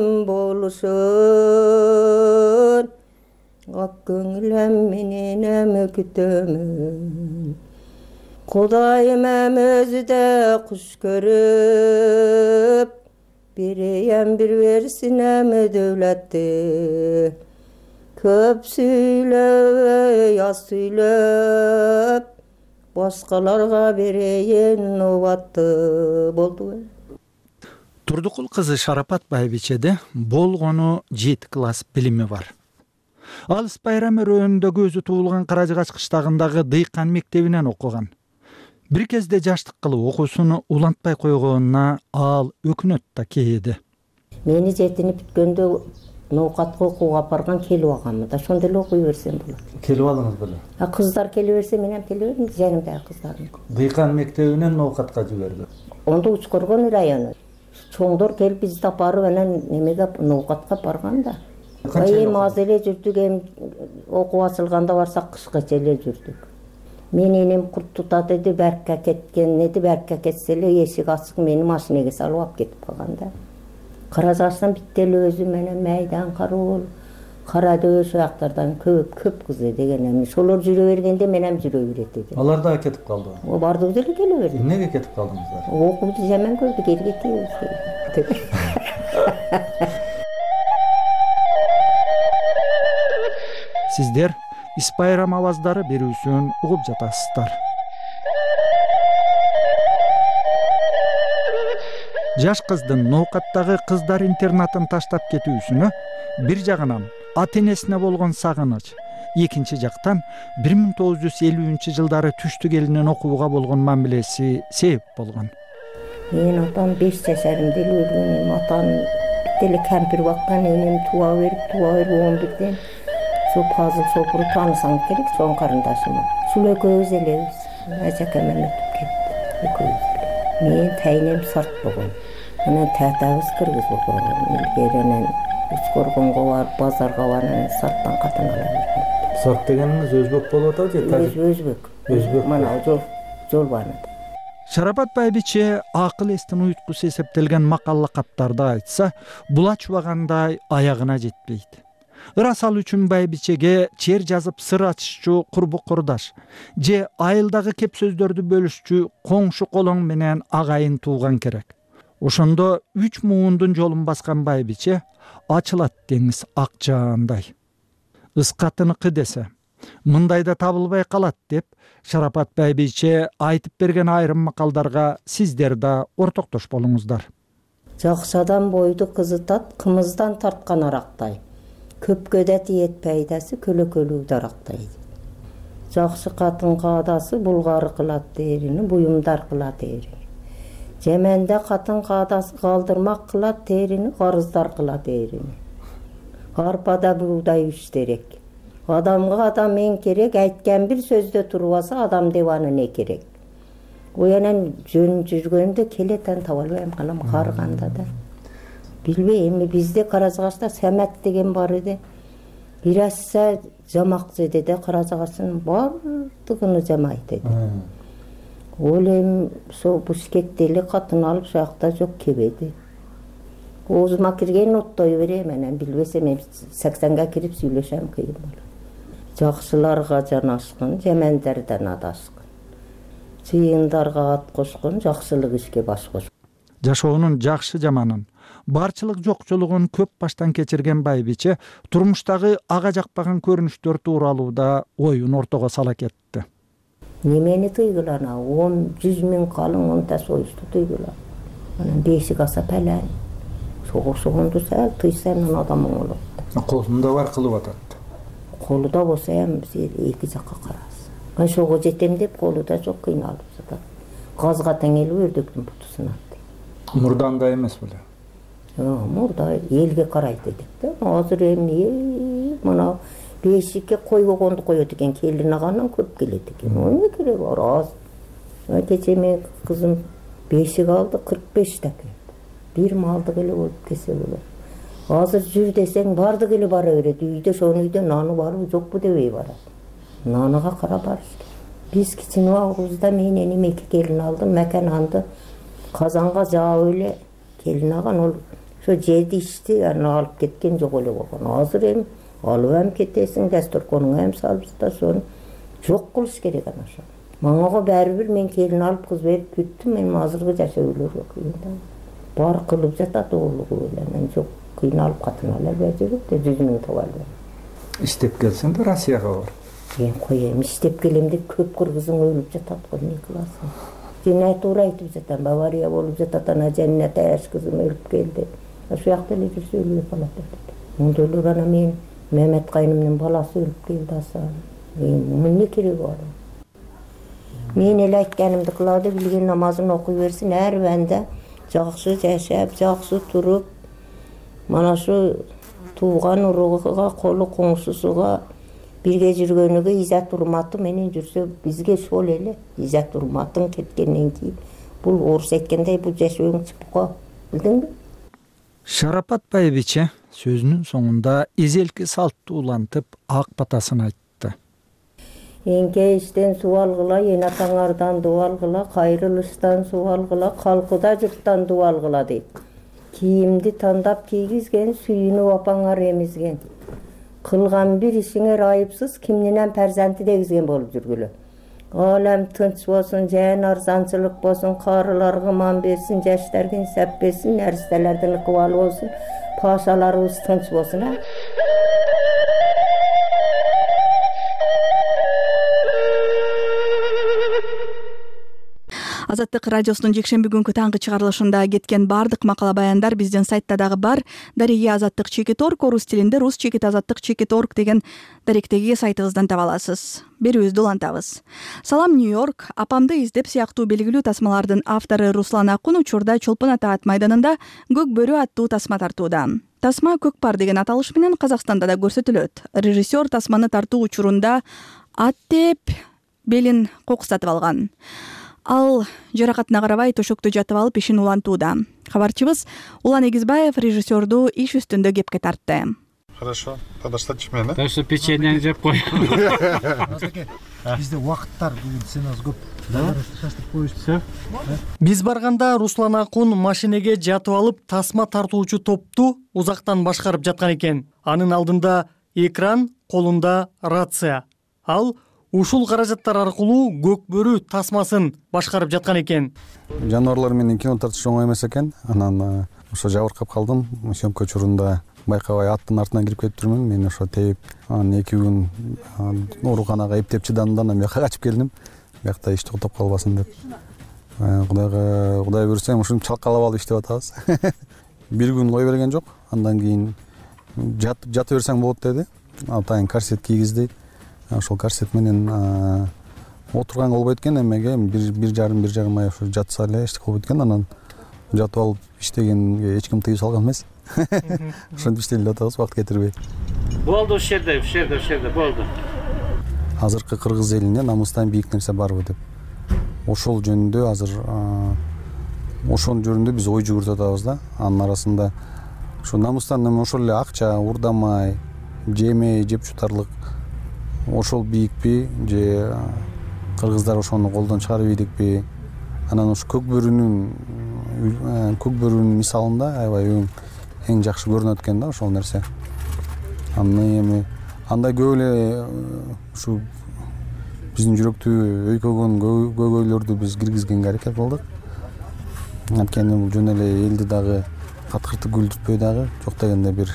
болушун ак көңүл эм менен эм күтөмүн Кудайым эм өзү да куш көрүп берейем бир берсин эм дөөлөттү көп сүйлөбөй аз сүйлөп башкаларга берейин убатты болду. Турдукул кызы Шарапат Байбичеде болгону жети класс билими бар. Ал Байрам өрөөнүндөгү өзү туулган Каражыгач кыштагындагы дыйкан мектебинен окуган. Бир кезде жаштык кылып окуусуну улантпай койгонуна ал өкүнөт да кээди. Мени жетинип бүткөндө ноокатка окууга апарган келип алганмын да, ошондо эле окуй берсем болот. Келип алыңыз беле? А кыздар келе берсе мен эм келе бердим, жанымдагы кыздарым. Дыйкан мектебинен ноокатка жиберди. Ондо Учкоргон району. Чоңдор келип бизди апарып анан немеге ноокатка барган да. Эми аз эле жүрдүк, эми окуп ачылганда барсак кышкача эле жүрдүк. Мен энем курт тутат эди, Беркке кеткен эди, Беркке кетсе эле эшик ачык мени машинеге салып алып кетип калган да. Каражаштан битте эле өзү менен Майдан Каруул, Карадөбө жактардан көп көп кыз деген эми ошолор жүрө бергенде мен эм жүрө берет эди. Алар да кетип калды. О бардыгы деле келе берди. Эмнеге кетип калдыңыздар? Окууду жаман көрдүк, элге тийбиз. Сиздер Испайрам аваздары берүүсүн угуп жатасыздар. Жаш кыздын ноокаттагы кыздар интернатын таштап кетүүсүнө бир жагынан ата-энесине болгон сагыныч, экинчи жактан бир миң тогуз жүз элүүнчү жылдары түштүк элинен окууга болгон мамилеси себеп болгон. Мен атам беш жашарымда эле өлгөн, атам деле кампир баккан, энем туа берип, туа берип он бирден Соп казып сопуру таанысаң керек, чоң карындашым. Шул экөөбүз элебиз. Ажакам эми өтүп кетти. Экөөбүз. Мен тайнем сарт болгон. Анан татабыз кыргыз болгон. Илгеринен Учкоргонго барып, базарга барып, сарттан катын ала берген. Сарт дегениңиз өзбек болуп атат же? Өзбек. Өзбек. Мана жол жол бар. Шарапат Байбиче акыл эстин уйуткусу эсептелген макал лакаптарды айтса, булачбагандай аягына жетпейт. Ырасал үчүн Байбичеге чер жазып сыр ачышчу курбу курдаш же айылдагы кеп сөздөрдү бөлүшчү коңшу колоң менен агайын тууган керек. Ошондо үч муундун жолун баскан Байбиче ачылат деңиз ак жаандай. Ыскатыныкы десе, мындайда табылбай калат деп Шарапат Байбиче айтып берген айрым макалдарга сиздер да ортоктош болуңуздар. Жакшы адам бойду кызытат, кымыздан тарткан арактай. Көпкө да тиет пайдасы, көлөкөлүү дарактайды. Жакшы катын каадасы булгары кылат терини, буюмдар кылат терини. Жеменде катын каадасы калдырмак кылат терини, карыздар кылат терини. Арпада буудай иштерек. Адамга адам эң керек, айткан бир сөздө турбаса адам деп аны не керек. Оянан жөн жүргөндө келетен таба албайм калам карыганда да. Билбей, эми бизде Каражыгачта Самат деген бар эди. Ираса жамак жеди да Каражыгачтын бардыгын жамайт эди. Ол эми со Бушкекте эле катын алып жакта жок кебеди. Оозума кирген оттой берем, анан билбесем эми сексенге кирип сүйлөшөм кыйын болот. Жакшыларга жанашкын, жамандардан адашкын. жыйындарга ат кошкон, жакшылык ишке баш кош. Жашоонун жакшы жаманын, барчылык жокчулугун көп баштан кечирген байбиче турмуштагы ага жакпаган көрүнүштөр тууралуу да оюн ортого сала кетти. Немени тыйгыла ана он жүз миң калың онта союшту тыйгыла. Анан бешик аса пәлән. Согушугунду сәл тыйсан адамың болот. Колунда бар кылып атат. Колуда болсо эми эки жакка карайсыз. Мен шого жетем деп колуда жок, кыйналып жатат. Газга теңелип өрдөктүн буту сынат. Мурда андай эмес беле? Мурда элге карайт эдик да. Азыр эми мына бешикке койбогонду коет экен, келин агандан көп келет экен. Эмне кереги бар? Аз. Кече мен кызым бешик алды, кырк беш таке. Бир малдык эле болуп кесе болот. Азыр жүр десең бардык эле бара берет. Үйдө шону үйдө наны барбы жокпу дебей барат. Наныга карап барыш керек. Биз кичине убагыбызда мен энем эки келин алдым, макан анды казанга жаап эле келин аган ол ошо жеди ичти, аны алып кеткен жок эле болгон. Азыр эми алып эм кетесиң, дасторконуңа эм салып да сону жок кылыш керек ана ошо. Маңага баары бир мен келин алып кыз берип күттүм, мен азыркы жашоолор жок. Бар кылып жатат оолугу менен, жок кыйналып катына эле берип, жүз миң таба эле. Иштеп келсең да Россияга бар. Мен коем, иштеп келем деп көп кыргызың өлүп жатат го, эмне кыласың? Жана туура айтып жатам, Бавария болуп жатат, ана Жаннат аш кызым өлүп келди. Ошол жакта эле жүрсө өлүп калат деп. Ондойлор ана мен Мемет кайнымдын баласы өлүп келди аса. Эмне кереги бар? Мен эле айтканымды кылады, билген намазын окуй берсин, ар банда жакшы жашап, жакшы туруп, mana шу тууган уругуга, колу коңшусуга бирге жүргөнүгө изат урматы менен жүрсө, бизге ошол эле изат урматың кеткенден кийин бул орус айткандай бул жашооң чыпко, билдиңби? Шарапат байбиче сөзүнүн соңунда эзелки салтты улантып ак батасын айтты. Эңкейиштен суу алгыла, эн атаңардан дуа алгыла, кайрылыштан суу алгыла, калкыда журттан дуа алгыла дейт. Кийимди тандап кийгизген, сүйүнүп апаңар эмизген. Кылган бир ишиңер айыпсыз, кимнинен перзенти дегизген болуп жүргүлө. Алем тынч болсун, жан арзанчылык болсун, карыларга ман берсин, жаштарга инсап берсин, нәрестелердин ыкыбалы болсун, пашаларыбыз тынч болсун, а? Азаттык радиосунун жекшемби күнкү таңкы чыгарылышында кеткен бардык макала баяндар биздин сайтта дагы бар. Дария азаттык чекит орг, орус тилинде рус чекит азаттык чекит орг деген даректеги сайтыбыздан таба аласыз. Берүүбүздү улантабыз. Салам Нью-Йорк, апамды издеп сыяктуу белгилүү тасмалардын автору Руслан Акун учурда Чолпон ата ат майданында Көк бөрү аттуу тасма тартууда. Тасма көк пар деген аталыш менен Казакстанда да көрсөтүлөт. Режиссер тасманы тартуу учурунда ат деп белин кокустатып алган. Ал жаракатына карабай төшөктө жатып алып ишин улантууда. Кабарчыбыз Улан Эгизбаев режиссерду иш үстүндө кепке тартты. Хорошо. Тогда что теперь, да? Так что печенье жеп кой. Бизде убакыттар бүгүн сен аз көп. Шаштырып коюшсу. Биз барганда Руслан Акун машинеге жатып алып тасма тартуучу топту узактан башкарып жаткан экен. Анын алдында экран, колунда рация. Ал ушул каражаттар аркылуу көк бөрү тасмасын башкарып жаткан экен. Жаныбарлар менен кино тартыш оңой эмес экен. Анан ошо жабыркап калдым. Съемка учурунда байкабай аттын артынан кирип кетиптирмин. Мен ошо теип, анан эки күн ооруканага эптеп чыдадым да анан бияка качып келдим. Биякта иш токтоп калбасын деп. Кудайга Кудай буйрса, ушинтип чалкалап алып иштеп атабыз. Бир күн кой берген жок. Андан кийин жатып жатып берсең болот деди. Атайын корсет кийгизди. Ошол корсет менен отурганга болбойт экен, эмеге бир жарым бир жарым ай ошо жатса эле эчтеке болбойт экен. Анан жатып алып иштегенге эч ким тыюу салган эмес. Ошентип иштеле деп атабыз, убакыт кетирбей. Болду ушул жерде, ушул жерде, ушул жерде болду. Азыркы кыргыз элинде намыстан бийик нерсе барбы деп. Ошол жөнүндө азыр ошонун жөнүндө биз ой жүгүртүп атабыз да. Анын арасында ошо намыстан ошол эле акча, урдамай, жемей, жеп жутарлык ошол бийикпи же кыргыздар ошону колдон чыгарып ийдикпи? Анан ушу көк бөрүнүн көк бөрүнүн мисалында аябай эң жакшы көрүнөт экен да ошол нерсе. Аны эми андай көп эле ушу биздин жүрөктү өйкөгөн көйгөйлөрдү биз киргизгенге аракет кылдык. Анткени бул жөн эле элди дагы каткыртып күлдүртпөй дагы жок дегенде бир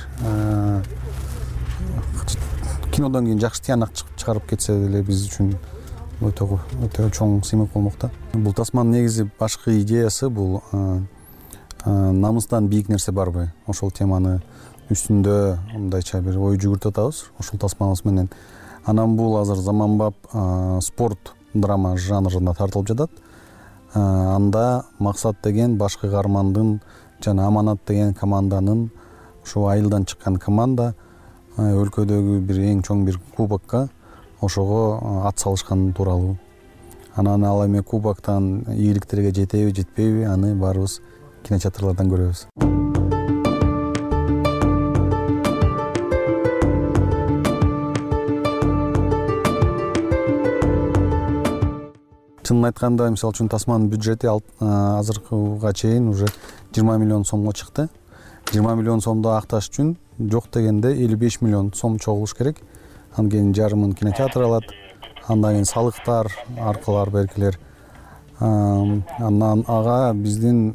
кинодон кийин жакшы тыянак чыгарып кетсе деле биз үчүн өтө өтө чоң сыймык болмок да. Бул тасманын негизи башкы идеясы бул намыстан бийик нерсе барбы? Ошол теманы үстүндө мындайча бир ой жүгүртүп атабыз ошол тасмабыз менен. Анан бул азыр заманбап спорт драма жанрына тартылып жатат. Анда максат деген башкы каармандын жана аманат деген команданын ушул айылдан чыккан команда өлкөдөгү бир эң чоң бир кубокко ошого ат салышкан тууралуу. Анан ал эми кубоктан ийгиликтерге жетеби жетпейби аны баарыбыз кинотеатрлардан көрөбүз. Чынын айтканда, мисалы үчүн тасманын бюджети азыркыга чейин уже жыйырма миллион сомго чыкты. жыйырма миллион сомду акташ үчүн жок дегенде элүү беш миллион сом чогулуш керек. Андан кийин жарымын кинотеатр алат. Андан кийин салыктар аркылуу ар беркилер. Андан ага биздин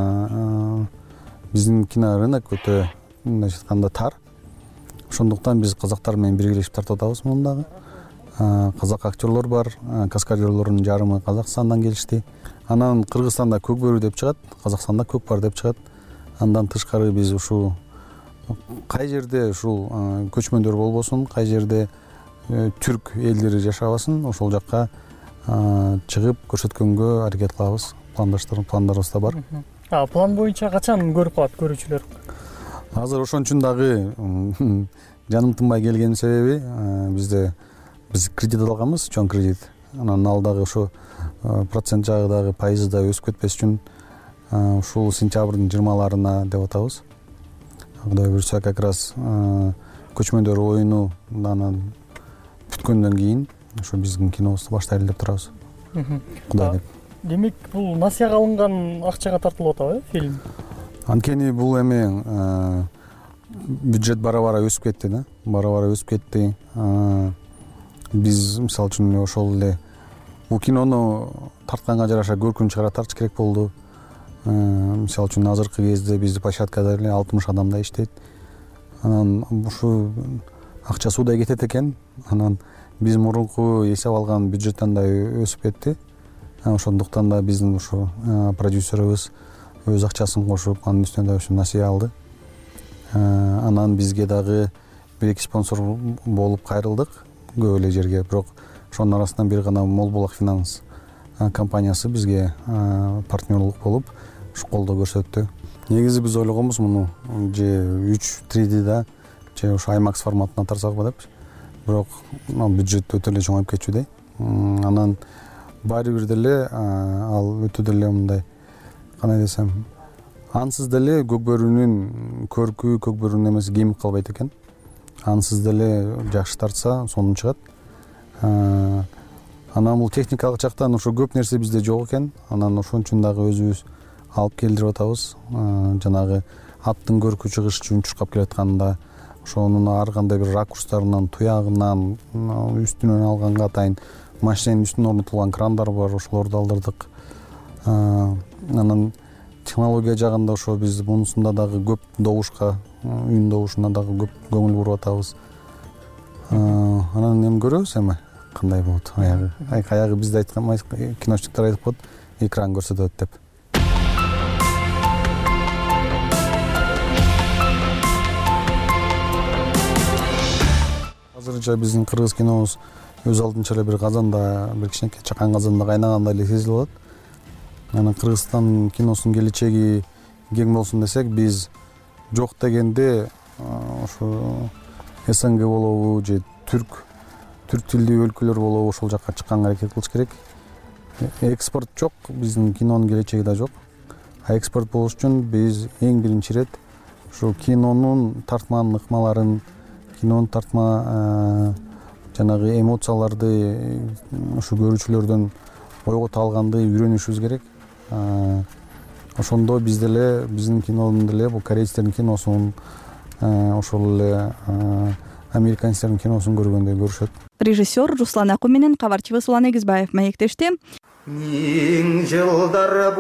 биздин кинорынок өтө мындайча айтканда тар. Ошондуктан биз казактар менен биргелешип тартып атабыз муну дагы. Казак актерлор бар, каскадерлордун жарымы Казакстандан келишти. Анан Кыргызстанда көк бөрү деп чыгат, Казакстанда көк бар деп чыгат. Андан тышкары биз ушул кай жерде ушул көчмөндөр болбосун, кай жерде түрк элдери жашабасын, ошол жакка чыгып көрсөткөнгө аракет кылабыз. Пландарыбыз да бар. План боюнча качан көрүп калат көрүүчүлөр? Азыр ошон үчүн дагы жаным тынбай келгенин себеби бизде биз кредит алганбыз, чоң кредит. Анан ал дагы ошо процент жагы дагы пайызы да өсүп кетпес үчүн ушул сентябрдын жыйырмаларына деп атабыз. Кудай буйрса, как раз көчмөндөр оюну анан бүткөндөн кийин ошо биздин кинобузду баштайлы деп турабыз. Кудай деп. Демек, бул насыяга алынган акчага тартылып атабы, фильм? Анткени бул эми бюджет бара-бара өсүп кетти да, бара-бара өсүп кетти. Биз мисалы үчүн ошол эле бул кинону тартканга жараша көркүн чыгара тартыш керек болду. Мисалы үчүн азыркы кезде биздин площадкада эле алтымыш адамдай иштейт. Анан ушу акча суудай кетет экен. Анан биз мурунку эсеп алган бюджеттен да өсүп кетти. Ошондуктан да биздин ушу продюсерибиз өз акчасын кошуп, анын үстүнө да ушу насыя алды. Анан бизге дагы бир-эки спонсор болуп кайрылдык көп эле жерге, бирок ошонун арасынан бир гана Молбулак финанс компаниясы бизге партнерлук болуп ушу колдоо көрсөттү. Негизи биз ойлогонбуз муну же үч три дэ же ошо IMAX форматына тарсакпы деп. Бирок бюджет өтө эле чоңоюп кетчүдөй. Анан баары бир деле ал өтө деле мындай кандай десем, ансыз деле көк бөрүнүн көркү, көк бөрүнүн эмеси кемип калбайт экен. Ансыз деле жакшы тартса сонун чыгат. Анан бул техникалык жактан ошо көп нерсе бизде жок экен. Анан ошон үчүн дагы өзүбүз алып келдирип атабыз. Жанагы аттын көркү чыгыш үчүн чуркап келатканда ошонун ар кандай бир ракурстарынан, туягынан, үстүнөн алганга атайын машиненин үстүнө орнотулган крандар бар, ошолорду алдырдык. Анан технология жагында ошо биз мунусунда дагы көп добушка, үн добушуна дагы көп көңүл буруп атабыз. Анан эми көрөбүз эми кандай болот. Аягы, аягы бизде айткан киночниктер айтып коет, экран көрсөтөт деп. Азырынча биздин кыргыз кинобуз өз алдынча эле бир казанда, бир кичинекей чакан казанда кайнагандай эле сезилип атат. Анан Кыргызстан киносунун келечеги кең болсун десек, биз жок дегенде ошо СНГ болобу же түрк түрк тилдүү өлкөлөр болобу ошол жакка чыкканга аракет кылыш керек. Экспорт жок, биздин кинонун келечеги да жок. А экспорт болуш үчүн биз эң биринчи ирет ушу кинонун тартман ыкмаларын, кинонун тартма жанагы эмоцияларды ушу көрүүчүлөрдөн ойгото алганды үйрөнүшүбүз керек. Ошондо биз деле биздин кинонун деле бул корейцтердин киносунун ошол эле американецтердин киносун көргөндөй көрүшөт. Режиссер Руслан Акун менен кабарчыбыз Улан Эгизбаев маектешти. Миң жылдар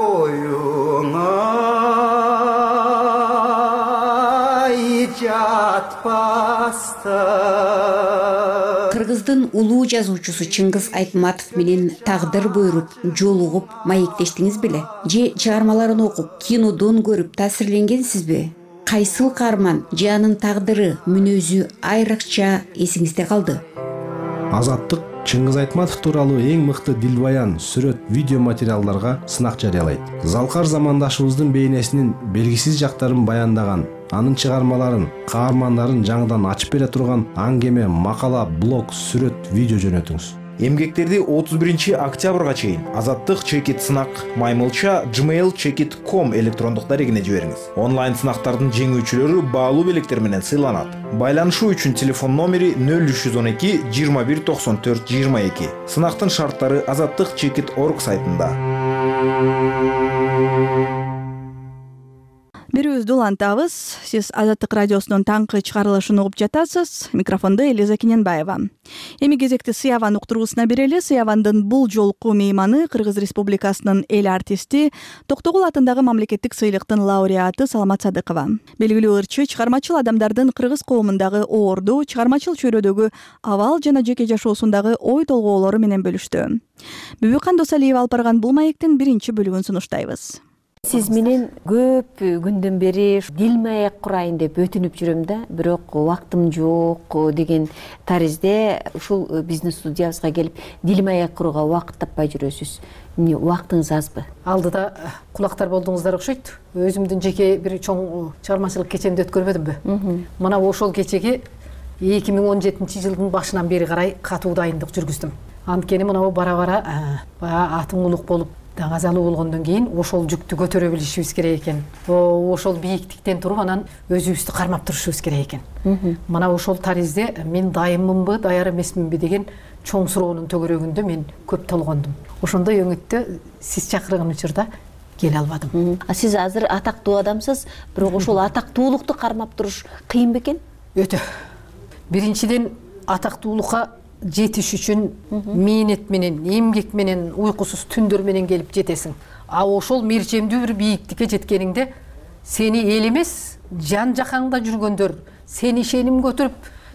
боюңа жатпаста. Кыргыздын улуу жазуучусу Чыңгыз Айтматов менен тагдыр буйруп, жолугуп маектештиңиз беле? Же чыгармаларын окуп, кинодон көрүп таасирленгенсизби? Кайсыл каарман же анын тагдыры, мүнөзү айрыкча эсиңизде калды? Азаттык Чыңгыз Айтматов тууралуу эң мыкты дилбаян, сүрөт, видео материалдарга сынак жарыялайт. Залкар замандашыбыздын бейнесинин белгисиз жактарын баяндаган, анын чыгармаларын, каармандарын жаңыдан ачып бере турган аңгеме, макала, блог, сүрөт, видео жөнөтүңүз. Эмгектерди отуз биринчи октябрга чейин Азаттык чекит сынак маймылча gmail чекит точка ком электрондук дарегине жибериңиз. Онлайн сынактардын жеңүүчүлөрү баалуу белектер менен сыйланат. Байланышуу үчүн телефон номери нөл үч жүз он эки жыйырма бир токсон төрт жыйырма эки. Сынактын шарттары азаттык чекит точка орг сайтында. Берүүбүздү улантабыз. Сиз Азаттык радиосунун таңкы чыгарылышын угуп жатасыз. Микрофондо Элиза Кененбаева. Эми кезекти Сыяван уктуруусуна берели. Сыявандын бул жолку мейманы Кыргыз Республикасынын эл артисти, Токтогул атындагы мамлекеттик сыйлыктын лауреаты Саламат Садыкова. Белгилүү ырчы чыгармачыл адамдардын кыргыз коомундагы оорду, чыгармачыл чөйрөдөгү абал жана жеке жашоосундагы ой толгоолору менен бөлүштү. Бүбүкан Досалиева алып барган бул маектин биринчи бөлүгүн сунуштайбыз. Сиз менен көп күндөн бери дил маек курайын деп өтүнүп жүрөм да, бирок убактым жок деген таризде ушул биздин студиябызга келип дил маек курууга убакыт таппай жүрөсүз. Эмне убактыңыз азбы? Алдыда кулактар болдуңуздар окшойт. Өзүмдүн жеке бир чоң чыгармачылык кечемди өткөрбөдүмбү? Мына ошол кечеге эки миң он жетинчи жылдын башынан бери карай катуу дайындык жүргүздүм. Анткени мына бара-бара баягы атым улук болуп даңазалуу болгондон кийин ошол жүктү көтөрө билишибиз керек экен. Ошол бийиктиктен туруп анан өзүбүздү кармап турушубуз керек экен. Мына ошол таризде мен дайыммынбы, даяр эмесминби деген чоң суроонун төгөрөгүндө мен көп толгондум. Ошондой өңүттө сиз чакырган учурда келе албадым. А сиз азыр атактуу адамсыз, бирок ошол атактуулукту кармап туруш кыйын бекен? Өтө. Биринчиден атактуулукка жетиш үчүн мээнет менен, эмгек менен, уйкусуз түндөр менен келип жетесиң. А ошол мерчемдүү бир бийиктикке жеткениңде сени эл эмес, жан жакаңда жүргөндөр, сени ишеним көтөрүп,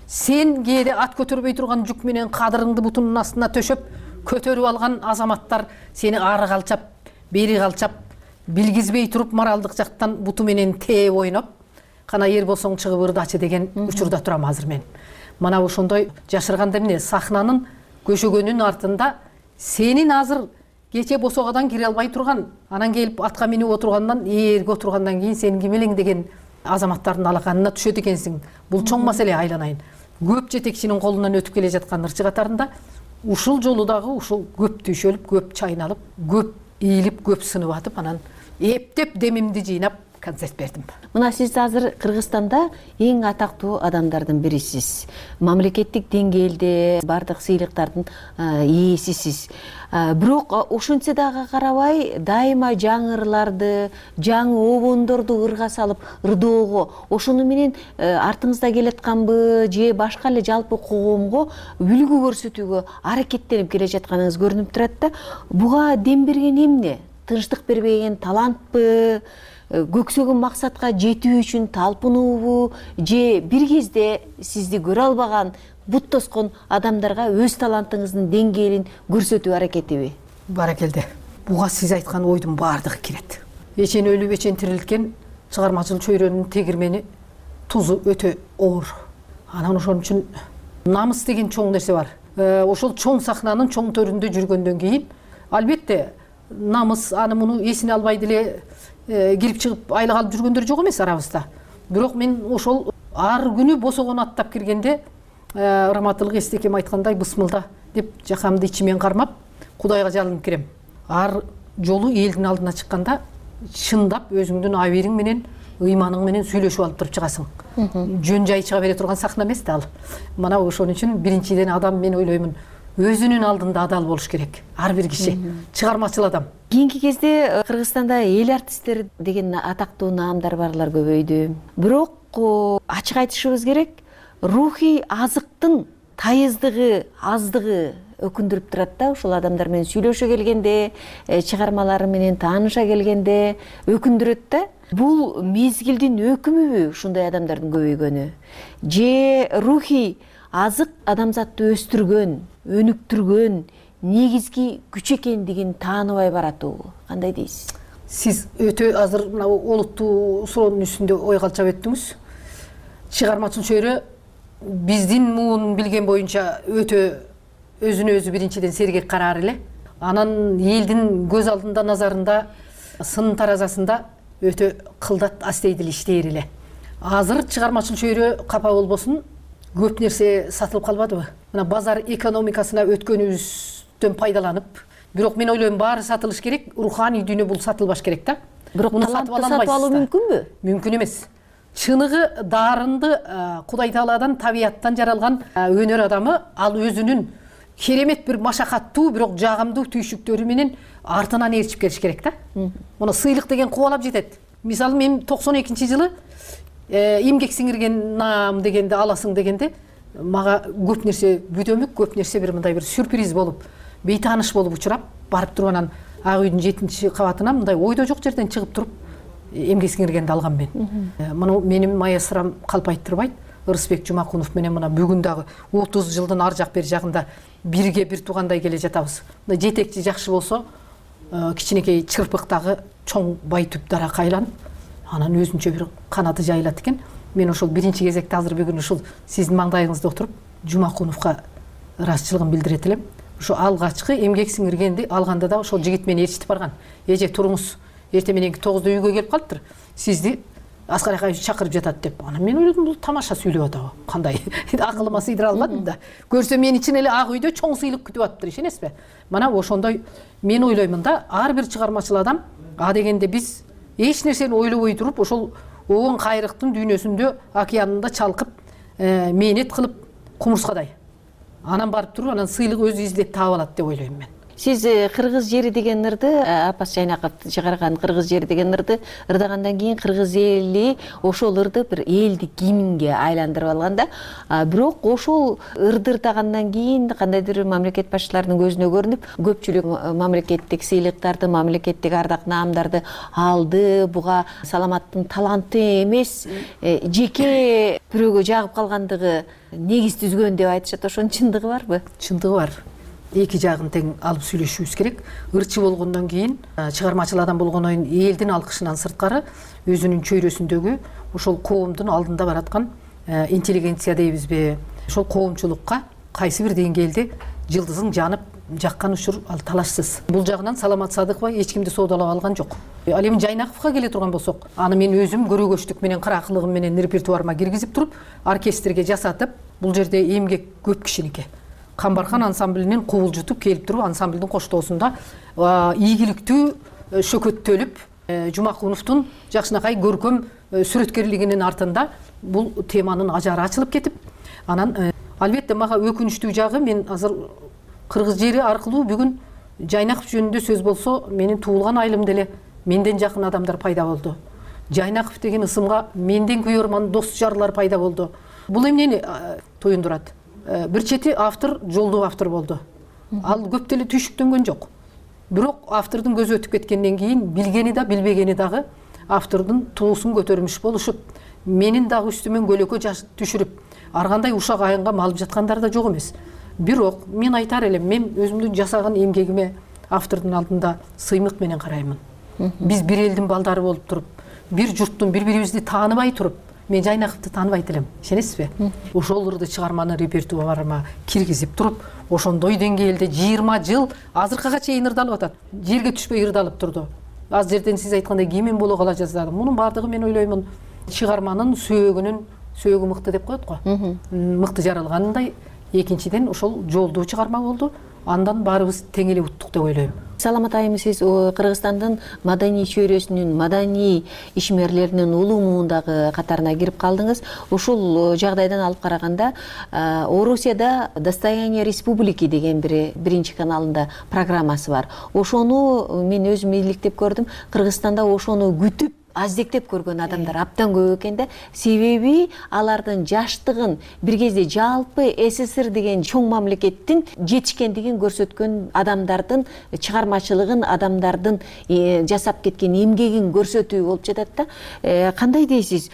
сен кээде ат көтөрбөй турган жүк менен кадырыңды бутунун астына төшөп, көтөрүп алган азаматтар сени ары калчап, бери калчап, билгизбей туруп моралдык жактан буту менен тээп ойноп, кана ер болсоң чыгып ырдачы деген учурда турам азыр мен. Мана ошондой жашырганда эмне сахнанын көшөгөнүн артында сенин азыр кече босогадан кире албай турган, анан келип атка минип отургандан, ээрге отургандан кийин сен ким элең деген азаматтардын алаканына түшөт экенсиң. Бул чоң маселе, айланайын. Көп жетекчинин колунан өтүп келе жаткан ырчы катарында ушул жолу дагы ушул көп түйшөлүп, көп чайналып, көп ийилип, көп сынып атып, анан эптеп демимди жыйнап концерт бердим. Мына сиз азыр Кыргызстанда эң атактуу адамдардын бирисиз. Мамлекеттик деңгээлде бардык сыйлыктардын ээсисиз. Бирок ошентсе дагы карабай, дайыма жаңы ырларды, жаңы обондорду ырга салып ырдоого, ошону менен артыңызда келатканбы же башка эле жалпы коомго үлгү көрсөтүүгө аракеттенип келе жатканыңыз көрүнүп турат да. Буга дем берген эмне? Тынчтык бербеген талантпы? Көксөгөн максатка жетүү үчүн талпынуубу же бир кезде сизди көрө албаган, бут тоскон адамдарга өз талантыңыздын деңгээлин көрсөтүү аракетиби? Баракелде. Буга сиз айткан ойдун баардыгы кирет. Эчен өлүп, эчен тирилткен чыгармачыл чөйрөнүн тегирмени тузу өтө оор. Анан ошон үчүн намыс деген чоң нерсе бар. Ошол чоң сахнанын чоң төрүндө жүргөндөн кийин албетте намыс аны муну эсине албай деле кирип чыгып айлык алып жүргөндөр жок эмес арабызда. Бирок мен ошол ар күнү босогон аттап киргенде Ырматылык Эстекем айткандай бысмылда деп жакамды ичимен кармап, Кудайга жалынып кирем. Ар жолу элдин алдына чыкканда чындап өзүңдүн абийириң менен, ыйманың менен сүйлөшүп алып туруп чыгасың. Жөн жай чыга бере турган сахна эмес да ал. Мана ошон үчүн биринчиден адам мен ойлоймун өзүнүн алдында адал болуш керек. Ар бир киши чыгармачыл адам. Кийинки кезде Кыргызстанда эл артисттери деген атактуу наамдар барлар көбөйдү. Бирок ачык айтышыбыз керек, рухий азыктын тайыздыгы аздыгы өкүндүрүп турат да, ушул адамдар менен сүйлөшө келгенде, чыгармалары менен тааныша келгенде өкүндүрөт да. Бул мезгилдин өкүмүбү ушундай адамдардын көбөйгөнү? Же рухий азык адамзатты өстүргөн, өнүктүргөн негизги күч экендигин тааныбай баратабы? Кандай дейсиз? Сиз өтө азыр мына олуттуу суроонун үстүндө ой калчап өттүңүз. Чыгармачыл чөйрө биздин муун билген боюнча өтө өзүнө өзү биринчиден сергек караар эле. Анан элдин көз алдында, назарында, сын таразасында өтө кылдат астейдил иштейр эле. Азыр чыгармачыл чөйрө капа болбосун, көп нерсе сатылып калбадыбы? Мына базар экономикасына өткөнүбүздөн пайдаланып, бирок мен ойлойм баары сатылыш керек, руханий дүйнө бул сатылбаш керек да. Бирок талантты сатып алуу мүмкүнбү? Мүмкүн эмес. Чыныгы дарынды Кудай Тааладан, табияттан жаралган өнөр адамы ал өзүнүн керемет бир машакаттуу, бирок жагымдуу түйшүктөрү менен артынан ээрчип келиш керек да. Муну сыйлык деген кубалап жетет. Мисалы мен токсон экинчи жылы эмгек сиңирген наам дегенде аласың дегенде мага көп нерсе бүдөмүк, көп нерсе бир мындай бир сюрприз болуп, бейтааныш болуп учурап, барып туруп анан Ак үйдүн жетинчи кабатынан мындай ойдо жок жерден чыгып туруп эмгек сиңиргенди алгам мен. Муну менин маэстром калп айттырбайт. Ырысбек Жумакунов менен мына бүгүн дагы отуз жылдын ар жак бери жагында бирге бир туугандай келе жатабыз. Мына жетекчи жакшы болсо, кичинекей чырпыктагы чоң бай түп дарак айланып, анан өзүнчө бир канаты жайылат экен. Мен ошол биринчи кезекте азыр бүгүн ушул сиздин маңдайыңызда отуруп Жумакуновго ыраазычылыгын билдирет элем. Ошо алгачкы эмгек сиңиргенди алганда да ошол жигит мени ээрчитип барган. Эже туруңуз, эртең мененки тогузда үйгө келип калыптыр. Сизди Аскар Акаевич чакырып жатат деп. Анан мен ойлодум, бул тамаша сүйлөп атабы? Кандай? Акылыма сыйдыра албадым да. Көрсө мен ичин эле Ак үйдө чоң сыйлык күтүп атыптыр, ишенесизби? Мана ошондой мен ойлоймун да, ар бир чыгармачыл адам а дегенде биз эч нерсени ойлобой туруп, ошол оон кайрыктын дүйнөсүндө, океанында чалкып, мээнет кылып кумурскадай. Анан барып туруп, анан сыйлык өзү издеп таап алат деп ойлойм мен. Сиз Кыргыз жери деген ырды, Апас Жайнаков чыгарган Кыргыз жери деген ырды ырдагандан кийин кыргыз эли ошол ырды бир элдик гимнге айландырып алган да. Бирок ошол ырды ырдагандан кийин кандайдыр мамлекет башчыларынын көзүнө көрүнүп, көпчүлүк мамлекеттик сыйлыктарды, мамлекеттик ардак наамдарды алды. Буга Саламаттын таланты эмес, жеке бирөөгө жагып калгандыгы негиз түзгөн деп айтышат. Ошонун чындыгы барбы? Чындыгы бар. Эки жагын тең алып сүйлөшүбүз керек. Ырчы болгондон кийин, чыгармачыл адам болгондон кийин элдин алкышынан сырткары өзүнүн чөйрөсүндөгү ошол коомдун алдында бараткан интеллигенция дейбизби, ошол коомчулукка кайсы бир деңгээлде жылдызың жанып жаккан учур ал талашсыз. Бул жагынан Саламат Садыкова эч кимди соодалап алган жок. Ал эми Жайнаковго келе турган болсок, аны мен өзүм көрөгөчтүк менен, кыракылыгым менен репертуарыма киргизип туруп, оркестрге жасатып, бул жерде эмгек көп кишиники. Камбархан ансамблинин кубулжутуп келип туруп, ансамблдин коштоосунда ийгиликтүү шөкөттөлүп, Жумакуновдун жакшынакай көркөм сүрөткерлигинин артында бул теманын ажары ачылып кетип, анан албетте мага өкүнүчтүү жагы, мен азыр Кыргыз жери аркылуу бүгүн Жайнаков жөнүндө сөз болсо, менин туулган айылымда эле менден жакын адамдар пайда болду. Жайнаков деген ысымга менден күйөрман дос жарлар пайда болду. Бул эмнени туюндурат? Бир чети автор жолдуу автор болду. Ал көп деле түйшүктөнгөн жок. Бирок автордун көзү өтүп кеткенден кийин билгени да, билбегени дагы автордун туусун көтөрмүш болушуп, менин дагы үстүмөн көлөкө түшүрүп, ар кандай ушак айынга малып жаткандар да жок эмес. Бирок мен айтар элем, мен өзүмдүн жасаган эмгегиме автордун алдында сыймык менен караймын. Биз бир элдин балдары болуп туруп, бир журттун бири-бирибизди тааныбай туруп, мен Жайнаковду тааныбайт элем, ишенесизби? Ошол ырды чыгарманы репертуарыма киргизип туруп, ошондой деңгээлде жыйырма жыл азыркыга чейин ырдалып атат. Жерге түшпөй ырдалып турду. Аз жерден сиз айткандай кийимен боло кала жаздадым. Мунун баардыгы мен ойлоймун, чыгарманын сөөгүнүн сөөгү мыкты деп коет го. Мыкты жаралгандай, экинчиден ошол жолдуу чыгарма болду. Андан баарыбыз тең эле уттук деп ойлойм. Саламат айым, сиз Кыргызстандын маданий чөйрөсүнүн, маданий ишмерлеринин улуу муундагы катарына кирип калдыңыз. Ушул жагдайдан алып караганда, Орусияда «Достояние республики» деген бир биринчи каналында программасы бар. Ошону мен өзүм иликтеп көрдүм. Кыргызстанда ошону күтүп аздектеп көргөн адамдар абдан көп экен да. Себеби алардын жаштыгын бир кезде жалпы СССР деген чоң мамлекеттин жетишкендигин көрсөткөн адамдардын чыгармачылыгын, адамдардын жасап кеткен эмгегин көрсөтүү болуп жатат да. Кандай дейсиз?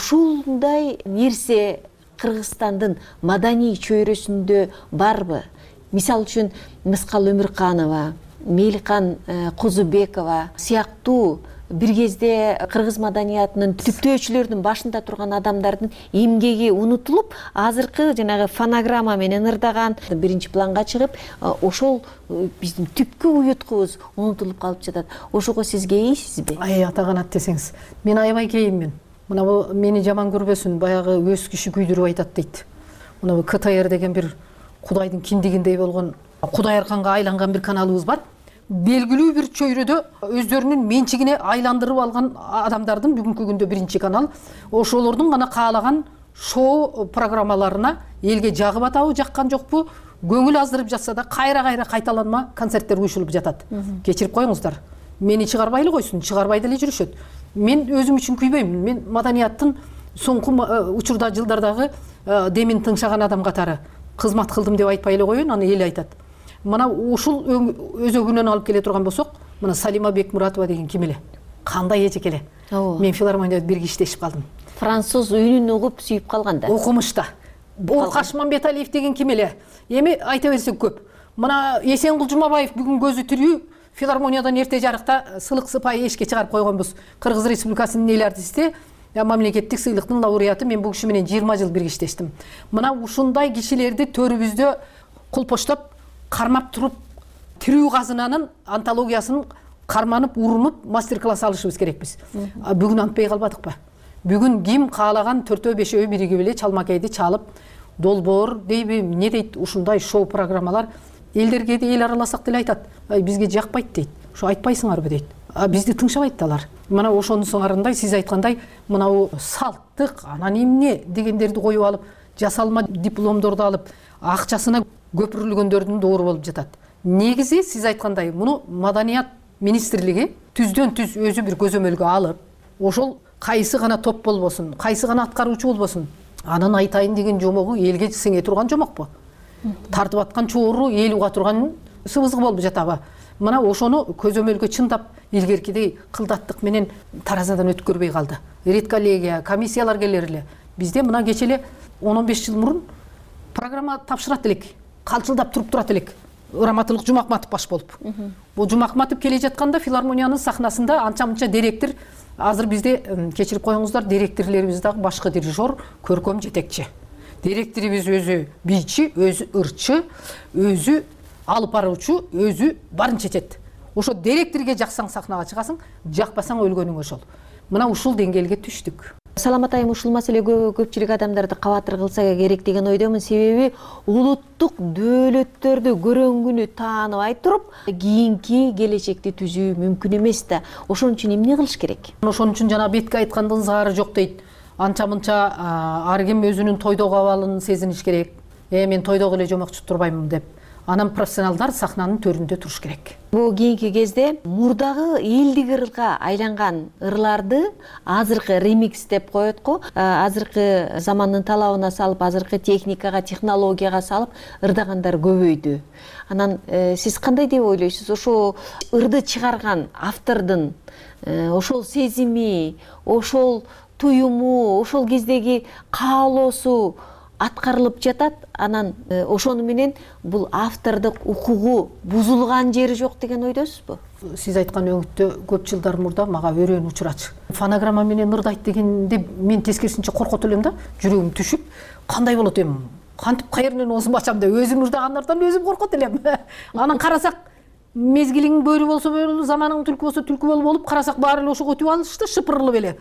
Ушундай нерсе Кыргызстандын маданий чөйрөсүндө барбы? Мисал үчүн Мыскал Өмүрканова, Меликан Кузубекова сыяктуу бир кезде кыргыз маданиятынын түптөөчүлөрүнүн башында турган адамдардын эмгеги унутулуп, азыркы жанагы фонограмма менен ырдаган биринчи планга чыгып, ошол биздин түпкү уюткубуз унутулуп калып жатат. Ошого сиз кейисизби? Ай, атаганат десеңиз. Мен аябай кейиммен. Мына бул мени жаман көрбөсүн, баягы өз киши күйдүрүп айтат дейт. Мына бул КТР деген бир Кудайдын киндигиндей болгон, Кудай арканга айланган бир каналыбыз бар. Белгилүү бир чөйрөдө өздөрүнүн менчигине айландырып алган адамдардын бүгүнкү күндө биринчи канал ошолордун гана каалаган шоу программаларына элге жагып атабы, жаккан жокпу, көңүл аздырып жатса да кайра-кайра кайталанма концерттер уюшулуп жатат. Кечирип коюңуздар. Мени чыгарбайлы койсун, чыгарбай деле жүрүшөт. Мен өзүм үчүн күйбөйм. Мен маданияттын соңку учурда жылдардагы демин тыңшаган адам катары кызмат кылдым деп айтпай эле коеюн, аны эл айтат. Мына ушул өзөгүнөн алып келе турган болсок, мына Салима Бекмуратова деген ким эле? Кандай эжек эле? Мен филармонияда бирге иштешип калдым. Француз үнүн угуп сүйүп калганда. Окумушта. Болкаш Мамбеталиев деген ким эле? Эми айта берсек көп. Мына Эсенгул Жумабаев бүгүн көзү тирүү филармониядан эрте жарыкта сылык сыпайы эшикке чыгарып койгонбуз. Кыргыз Республикасынын эл артисти, мамлекеттик сыйлыктын лауреаты. Мен бул киши менен жыйырма жыл бирге иштештим. Мына ушундай кишилерди төрүбүздө кулпоштоп кармап туруп, тирүү казынанын антологиясын карманып, урунуп, мастер-класс алышыбыз керекпиз. Бүгүн антпай калбадыкпы? Бүгүн ким каалаган төртөө бешөө биригип эле чалмакейди чалып, долбоор дейби, эмне дейт, ушундай шоу программалар элдерге де эл араласак деле айтат. Бизге жакпайт дейт. Ошо айтпайсыңарбы дейт. Бизди тыңшабайт алар. Мына ошонун соңарында сиз айткандай, мынау салттык, анан эмне дегендерди коюп алып, жасалма дипломдорду алып, акчасына көпүрүлгөндөрдүн доору болуп жатат. Негизи сиз айткандай, муну маданият министрлиги түздөн түз өзү бир көзөмөлгө алып, ошол кайсы гана топ болбосун, кайсы гана аткаруучу болбосун, анын айтайын деген жомогу элге сиңе турган жомокпу? Тартып аткан чоору эл уга турган сыбызгы болуп жатабы? Мына ошону көзөмөлгө чындап илгеркидей кылдаттык менен таразадан өткөрбөй калды. Редколлегия, комиссиялар келер эле. Бизде мына кече эле он он беш жыл мурун программа тапшырат элек. Калчылдап туруп турат элек. Раматылык Жумакматов баш болуп. Бул Жумакматов келе жатканда филармониянын сахнасында анча-мынча директор, азыр бизде кечирип коюңуздар, директорлорубуз дагы башкы дирижер, көркөм жетекчи. Директорубуз өзү бийчи, өзү ырчы, өзү алып баруучу, өзү барын чечет. Ошо директорге жаксаң сахнага чыгасың, жакпасаң өлгөнүң ошол. Мына ушул деңгээлге түштүк. Саламат айым, ушул маселе көпчүлүк адамдарды кабатыр кылса керек деген ойдомун. Себеби улуттук дөөлөттөрдү көрөнгүнү тааныбай туруп, кийинки келечекти түзүү мүмкүн эмес да. Ошон үчүн эмне кылыш керек? Ошон үчүн жана бетке айткандын заары жок дейт. Анча-мынча ар ким өзүнүн тойдогу абалын сезиниш керек. Э, мен тойдогу эле жомок чуттурбаймын деп. Анан профессионалдар сахнанын төрүндө туруш керек. Бул кийинки кезде мурдагы элдик ырга айланган ырларды азыркы ремикс деп коет го, азыркы замандын талабына салып, азыркы техникага, технологияга салып ырдагандар көбөйдү. Анан сиз кандай деп ойлойсуз? Ошо ырды чыгарган автордун ошол сезими, ошол туюму, ошол кездеги каалоосу аткарылып жатат, анан ошону менен бул автордук укугу бузулган жери жок деген ойдосузбу? Сиз айткан өңүттө көп жылдар мурда мага өрөөн учурачы. Фонограмма менен ырдайт дегенде мен тескерисинче коркот элем да, жүрөгүм түшүп, кандай болот эми? Кантип кайеринен оозумду ачам деп өзүм ырдагандардан өзүм коркот элем. Анан карасак, мезгилиң бөрү болсо бөрү, заманың түлкү болсо түлкү болуп болуп, карасак баары эле ошого өтүп алышты, шыпырылып эле.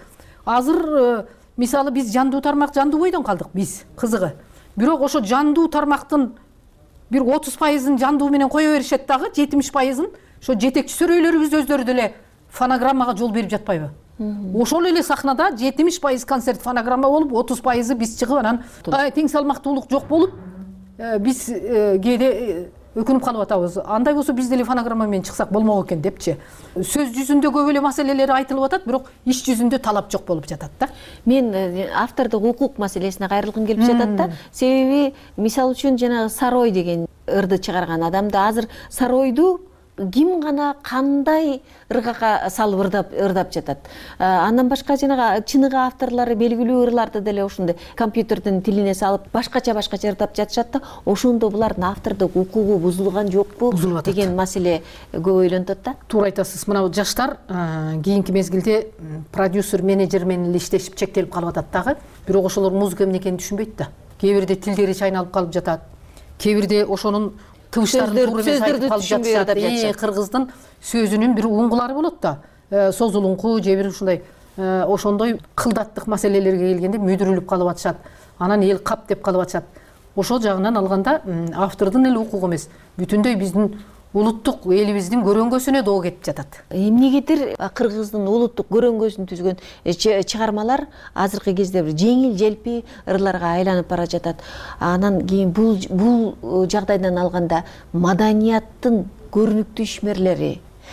Азыр мисалы биз жандуу тармак, жандуу бойдон калдык биз, кызыгы. Бирок ошо жандуу тармактын бир отуз пайызын жандуу менен кое беришет дагы, жетимиш пайызын ошо жетекчи сөрөйлөрүбүз өздөрү деле фонограммага жол берип жатпайбы? Ошол эле сахнада жетимиш пайыз концерт фонограмма болуп, отуз пайызы биз чыгып, анан тең салмактуулук жок болуп, биз кээде өкүнүп калып атабыз. Андай болсо биз деле фонограмма менен чыксак болмок экен депчи. Сөз жүзүндө көп эле маселелер айтылып атат, бирок иш жүзүндө талап жок болуп жатат да. Мен автордук укук маселесине кайрылгым келип жатат да. Себеби мисалы үчүн жанагы Сарой деген ырды чыгарган адамды азыр Саройду ким гана кандай ыргакка салып ырдап ырдап жатат. Андан башка жанагы чыныгы авторлору белгилүү ырларды деле ушундай компьютердин тилине салып башкача башкача ырдап жатышат да. Ошондо булардын автордук укугу бузулган жокпу деген маселе көп ойлонтот да. Туура айтасыз. Мына жаштар кийинки мезгилде продюсер, менеджер менен иштешип чектелип калып атат дагы. Бирок ошолор музыка эмне экенин түшүнбөйт да. Кээ бирде тилдери чайналып калып жатат. Кээ бирде ошонун тыбыштарын туура эмес айтып калып жатышат. Э, кыргыздын сөзүнүн бир уңгулары болот да. Созулуңку же бир ушундай ошондой кылдаттык маселелерге келгенде мүдүрүлүп калып атышат. Анан эл кап деп калып атышат. Ошол жагынан алганда автордун эле укугу эмес, бүтүндөй биздин улуттук элибиздин көрөңгөсүнө доо кетип жатат. Эмнегедир кыргыздын улуттук көрөңгөсүн түзгөн чыгармалар азыркы кезде бир жеңил желпи ырларга айланып бара жатат. Анан кийин бул бул жагдайдан алганда маданияттын көрүнүктүү ишмерлери,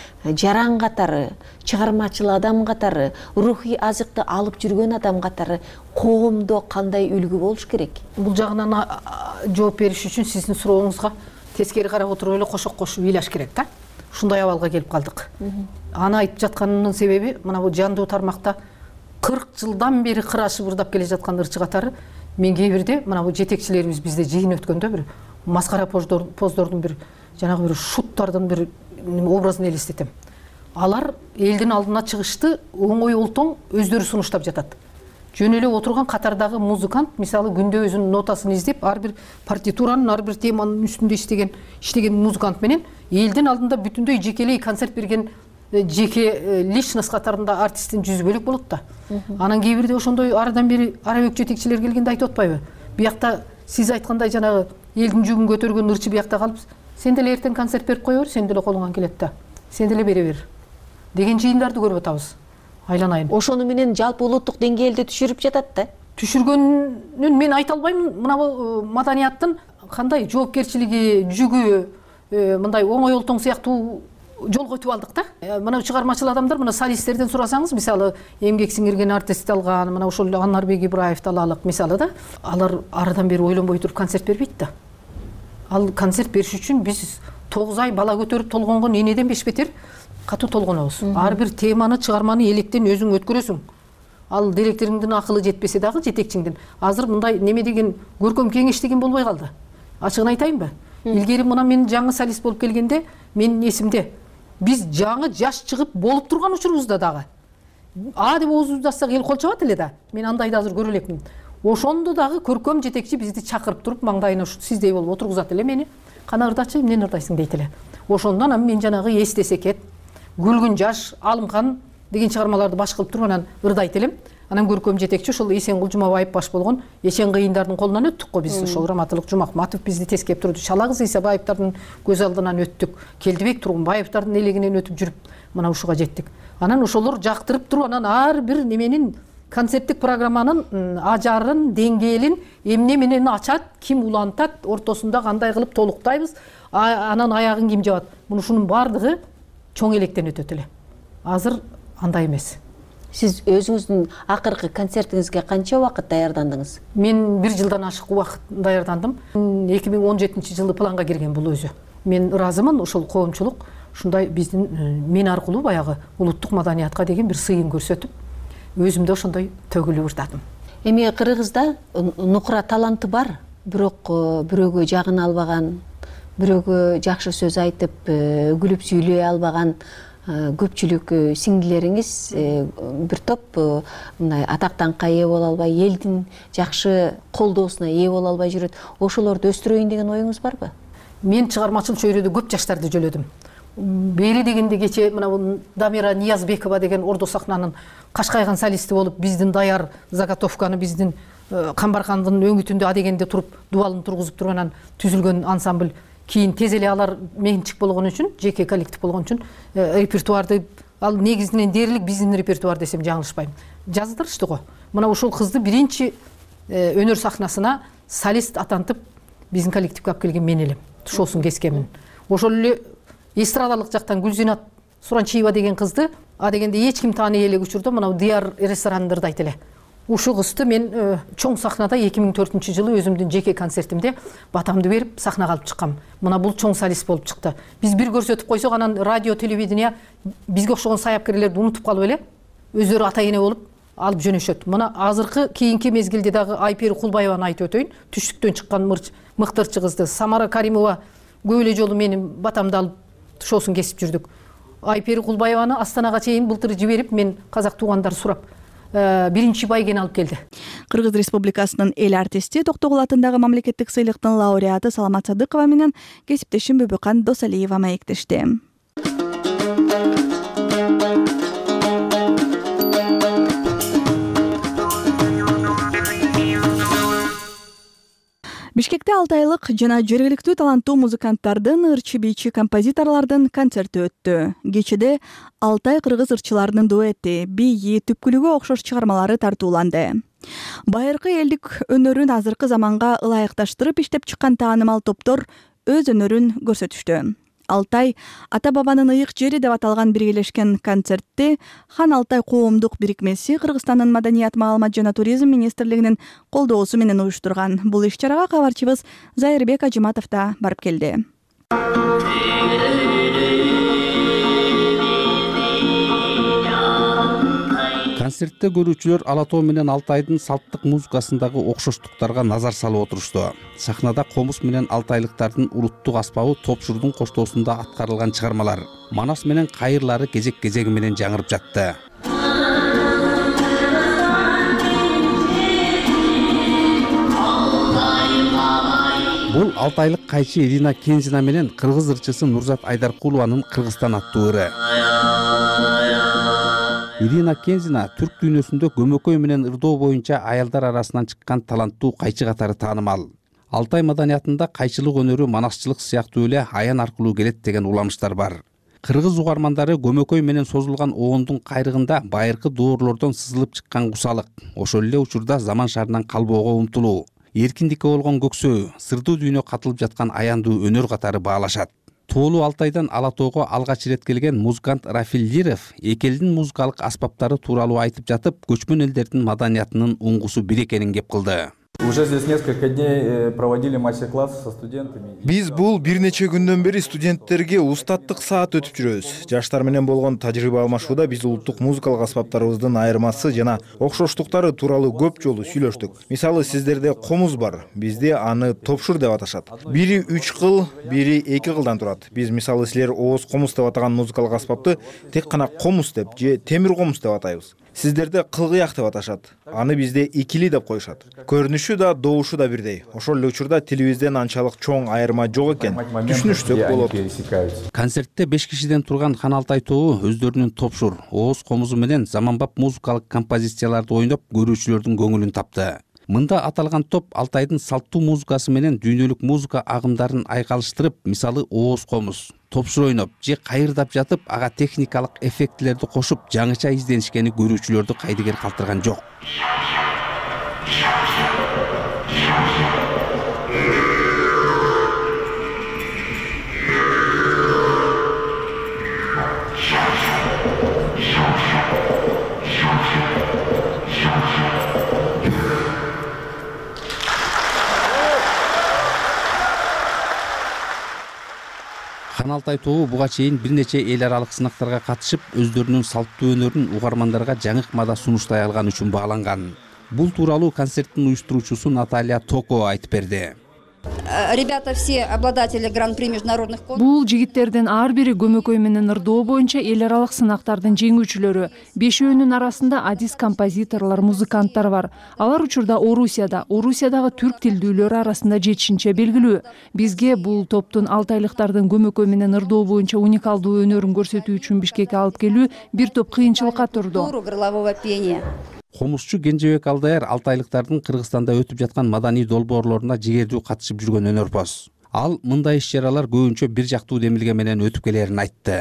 жаран катары, чыгармачыл адам катары, рухий азыкты алып жүргөн адам катары коомдо кандай үлгү болуш керек? Бул жагынан жооп бериш үчүн сиздин сурооңузга тескери карап отуруп эле кошок кошуп ыйлаш керек да. Ушундай абалга келип калдык. Аны айтып жатканымдын себеби мына бул жандуу тармакта кырк жылдан бери кырашып ырдап келе жаткан ырчы катары мен кээ бирде мына бул жетекчилерибиз бизде жыйын өткөндө бир маскара поздордун бир жанагы бир шуттардын бир образын элестетем. Алар элдин алдына чыгышты оңой олтоң өздөрү сунуштап жатат. Жөн эле отурган катардагы музыкант мисалы күндө өзүнүн нотасын издеп, ар бир партитуранын, ар бир теманын үстүндө иштеген иштеген музыкант менен элдин алдында бүтүндөй жекелей концерт берген жеке личность катарында артисттин жүзү бөлөк болот да. Анан кээ бирде ошондой арадан бери арабек жетекчилер келгенде айтып атпайбы? Биякта сиз айткандай жанагы элдин жүгүн көтөргөн ырчы биякта калып, сен деле эртең концерт берип кое бер, сен деле колуңан келет да. Сен деле бере бер деген жыйындарды көрүп атабыз. Айланайын. Ошону менен жалпы улуттук деңгээлде түшүрүп жатат да. Түшүргөнүн мен айта албайм. Мына бул маданияттын кандай жоопкерчилиги, жүгү мындай оңой олтоң сыяктуу жолго өтүп алдык да. Мына чыгармачыл адамдар, мына солисттерден сурасаңыз, мисалы эмгек сиңирген артист алган, мына ошол Анарбек Ибраевди алалык мисалы да. Алар арадан бери ойлонбой туруп концерт бербейт да. Ал концерт бериш үчүн биз тогуз ай бала көтөрүп толгонгон энеден беш бетер катуу толгонобуз. Ар бир теманы, чыгарманы электен өзүң өткөрөсүң. Ал директоруңдун акылы жетпесе дагы жетекчиңдин. Азыр мындай неме деген көркөм кеңеш деген болбой калды. Ачыгын айтайынбы? Илгери мына мен жаңы солист болуп келгенде менин эсимде биз жаңы жаш чыгып болуп турган учурубузда дагы а деп оозубузду ачсак эл кол чабат эле да. Мен андайды азыр көрө элекмин. Ошондо дагы көркөм жетекчи бизди чакырып туруп маңдайына сиздей болуп отургузат эле мени. Кана ырдачы, эмнени ырдайсың дейт эле. Ошондон анан мен жанагы эстесе кет, Гүлгүн жаш, Алымхан деген чыгармаларды баш кылып туруп анан ырдайт элем. Анан көркөм жетекчи ошол Эсенгул Жумабаев баш болгон Эшен кыйындардын колунан өттүк го биз. Ошол Раматылык Жумахматов бизди тескеп турду. Шалагыз Исабаевдардын көз алдынан өттүк. Келдибек Тургунбаевдардын элегинен өтүп жүрүп мына ушуга жеттик. Анан ошолор жактырып туруп анан ар бир неменин концерттик программанын ажарын, деңгээлин эмне менен ачат, ким улантат, ортосунда кандай кылып толуктайбыз, анан аягын ким жабат. Мунушунун бардыгы чоң электен өтөт эле. Азыр андай эмес. Сиз өзүңүздүн акыркы концертиңизге канча убакыт даярдандыңыз? Мен бир жылдан ашык убакыт даярдандым. эки миң он жетинчи жылы планга кирген бул өзү. Мен ыраазымын, ошол коомчулук ушундай биздин мен аркылуу баягы улуттук маданиятка деген бир сыйын көрсөтүп, өзүмдө ошондой төгүлүп ырдадым. Эми кыргызда нукура таланты бар, бирок бирөөгө жагына албаган, бирөөгө жакшы сөз айтып, күлүп сүйлөй албаган көпчүлүк сиңдилериңиз бир топ мындай атактанка ээ боло албай, элдин жакшы колдоосуна ээ боло албай жүрөт. Ошолорду өстүрөйүн деген оюңуз барбы? Мен чыгармачыл чөйрөдө көп жаштарды жөлөдүм. Бери дегенде кече мына Дамира Ниязбекова деген Ордо сахнанын кашкайган солисти болуп, биздин даяр заготовканы биздин Камбархандын өңүтүндө адегенде туруп, дубалын тургузуп турганан түзүлгөн ансамбль. Кийин тез эле алар менчик болгон үчүн, жеке коллектив болгон үчүн репертуарды ал негизинен дээрлик биздин репертуар десем жаңылышпайм. Жаздырышты го. Мына ушул кызды биринчи өнөр сахнасына солист атантып биздин коллективге алып келген мен элем. тушоосун кескенмин. Ошол эле эстрадалык жактан Гүлзинат Суранчиева деген кызды, а дегенде эч ким тааный элек учурда мына Дияр ресторанындырдайт эле. Ушу кызды мен чоң сахнада эки миң төртүнчү жылы өзүмдүн жеке концертимде батамды берип сахнага алып чыккам. Мына бул чоң солист болуп чыкты. Биз бир көрсөтүп койсок, анан радио, телевидение бизге окшогон саяпкерлерди унутуп калып эле, өздөрү ата эне болуп алып жөнөшөт. Мына азыркы кийинки мезгилде дагы Айпери Кулбаеваны айтып өтөйүн. Түштүктөн чыккан мыктырчы кызды. Самара Каримова көп эле жолу менин батамды алып тушоосун кесип жүрдүк. Айпери Кулбаеваны Астанага чейин былтыр жиберип, мен казак туугандар сурап биринчи байгени алып келди. Кыргыз Республикасынын эл артисти Токтогул атындагы мамлекеттик сыйлыктын лауреаты Саламат Садыкова менен кесиптешим Бүбүкан Досалиева маектешти. Бишкекте алты айлык жана жергиликтүү таланттуу музыканттардын, ырчы бийчи композиторлордун концерти өттү. Кечеде Алтай кыргыз ырчыларынын дуэти, бийи, түпкүлүгү окшош чыгармалары тартууланды. Байыркы элдик өнөрүн азыркы заманга ылайыкташтырып иштеп чыккан таанымал топтор өз өнөрүн көрсөтүштү. Алтай ата бабанын ыйык жери деп аталган биргелешкен концертти Хан Алтай коомдук бирикмеси Кыргызстандын Маданият, маалымат жана туризм министрлигинин колдоосу менен уюштурган. Бул иш-чарага кабарчыбыз Зайырбек Ажыматов да барып келди. Концертте көрүүчүлөр Ала тоо менен Алтайдын салттык музыкасындагы окшоштуктарга назар салып отурушту. Сахнада комуз менен алтайлыктардын улуттук аспабы Топшурдун коштоосунда аткарылган чыгармалар, Манас менен кайырлары кезек-кезеги менен жаңырып жатты. Бул алтайлык кайчы Ирина Кензина менен кыргыз ырчысы Нурзат Айдаркулованын Кыргызстан аттуу ыры. Ирина Кензина түрк дүйнөсүндө көмөкөй менен ырдоо боюнча аялдар арасынан чыккан таланттуу кайчы катары таанымал. Алтай маданиятында кайчылык өнөрү манасчылык сыяктуу эле аян аркылуу келет деген уламыштар бар. Кыргыз угармандары көмөкөй менен созулган оондун кайрыгында байыркы доорлордон сызылып чыккан кусалык, ошол эле учурда заман шарынан калбоого умтулуу, эркиндикке болгон көксөө, сырдуу дүйнө катылып жаткан аяндуу өнөр катары баалашат. Тоолуу Алтайдан Ала тоого алгач ирет келген музыкант Рафил Лиров эки элдин музыкалык аспаптары тууралуу айтып жатып, көчмөн элдердин маданиятынын уңгусу бир экенин кеп кылды. Уже здесь несколько дней проводили мастер-классы со студентами. Биз бул бир нече күндөн бери студенттерге устаттык саат өтүп жүрөбүз. Жаштар менен болгон тажрыйба алмашууда биз улуттук музыкалык аспаптарыбыздын айырмасы жана окшоштуктары тууралуу көп жолу сүйлөштүк. Мисалы, сиздерде комуз бар, бизде аны топшур деп аташат. Бири үч кыл, бири эки кылдан турат. Биз мисалы силер ооз комуз деп атаган музыкалык аспапты тек гана комуз деп же темир комуз деп атайбыз. Сиздерде кылгыяк деп аташат. Аны бизде икили деп коюшат. Көрүнүшү да, добушу да бирдей. Ошол эле учурда тилибизден анчалык чоң айырма жок экен. Түшүнүшсөк болот. Концертте беш кишиден турган Хан Алтай тобу өздөрүнүн топшур, ооз комузу менен заманбап музыкалык композицияларды ойноп, көрүүчүлөрдүн көңүлүн тапты. Мында аталган топ Алтайдын салттуу музыкасы менен дүйнөлүк музыка агымдарын айкалыштырып, мисалы ооз комуз, топшур ойноп же кайырдап жатып, ага техникалык эффектилерди кошуп, жаңыча изденишкени көрүүчүлөрдү кайдыгер калтырган жок. Хан Алтай тобу буга чейин бир нече эл аралык сынактарга катышып, өздөрүнүн салттуу өнөрүн угармандарга жаңык мада сунуштай алган үчүн бааланган. Бул тууралуу концерттин уюштуруучусу Наталья Токо айтып берди. Ребята все обладатели гран-при международных конкурсов. Бул жигиттердин ар бири көмөкөй менен ырдоо боюнча эл аралык сынактардын жеңүүчүлөрү. Бешөөнүн арасында адис композиторлор, музыканттар бар. Алар учурда Орусияда, Орусиядагы түрк тилдүүлөр арасында жетишинче белгилүү. Бизге бул топтун алтайлыктардын көмөкөй менен ырдоо боюнча уникалдуу өнөрүн көрсөтүү үчүн Бишкекке алып келүү бир топ кыйынчылыкка турду. Горлового пения. Комузчу Кенжебек Алдаяр алтайлыктардын Кыргызстанда өтүп жаткан маданий долбоорлоруна жигердүү катышып жүргөн өнөрпоз. Ал мындай иш-чаралар көбүнчө бир жактуу демилге менен өтүп келерин айтты.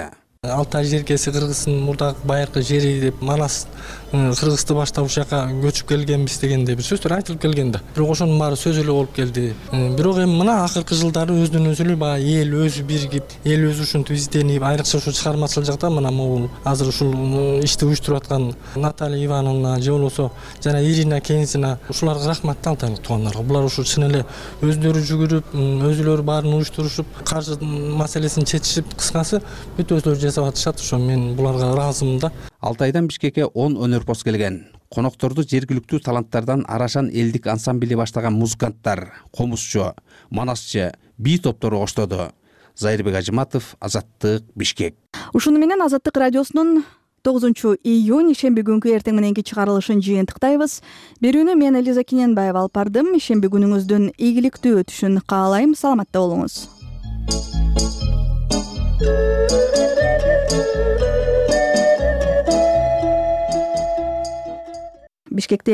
алтай жеркеси кыргыздын мурдагы байыркы жери деп манас кыргызды баштап ушул жака көчүп келгенбиз дегендей бир сөздөр айтылып келген да. Бирок ошонун баары сөз эле болуп келди. Бирок эми мына акыркы жылдары өзүнөн өзү эле баягы эл өзү биригип, эл өзү ушинтип изденип, айрыкча ушул чыгармачыл жакта мына могул азыр ушул ишти уюштуруп аткан Наталья Ивановна же болбосо жана Ирина Кензина ушуларга рахматты айтайын туугандарга. Булар ушул чын эле өздөрү жүгүрүп, өзүлөрү баарын уюштурушуп, каржы маселесин чечишип, кыскасы бүт өзүлөрү жасап атышат. Ошо мен буларга ыраазымын да. Алтайдан Бишкекке он өнөрпоз келген. Конокторду жергиликтүү таланттардан Арашан элдик ансамбли баштаган музыканттар, комузчу, манасчы, бий топтору коштоду. Зайырбек Ажыматов, Азаттык, Бишкек. Ушуну менен Азаттык радиосунун тогузунчу июнь ишемби күнгү эртең мененки чыгарылышын жыйынтыктайбыз. Берүүнү мен Элиза Кененбаева алып бардым. Ишемби күнүңүздүн ийгиликтүү өтүшүн каалайм. Саламатта болуңуз. Бишкекте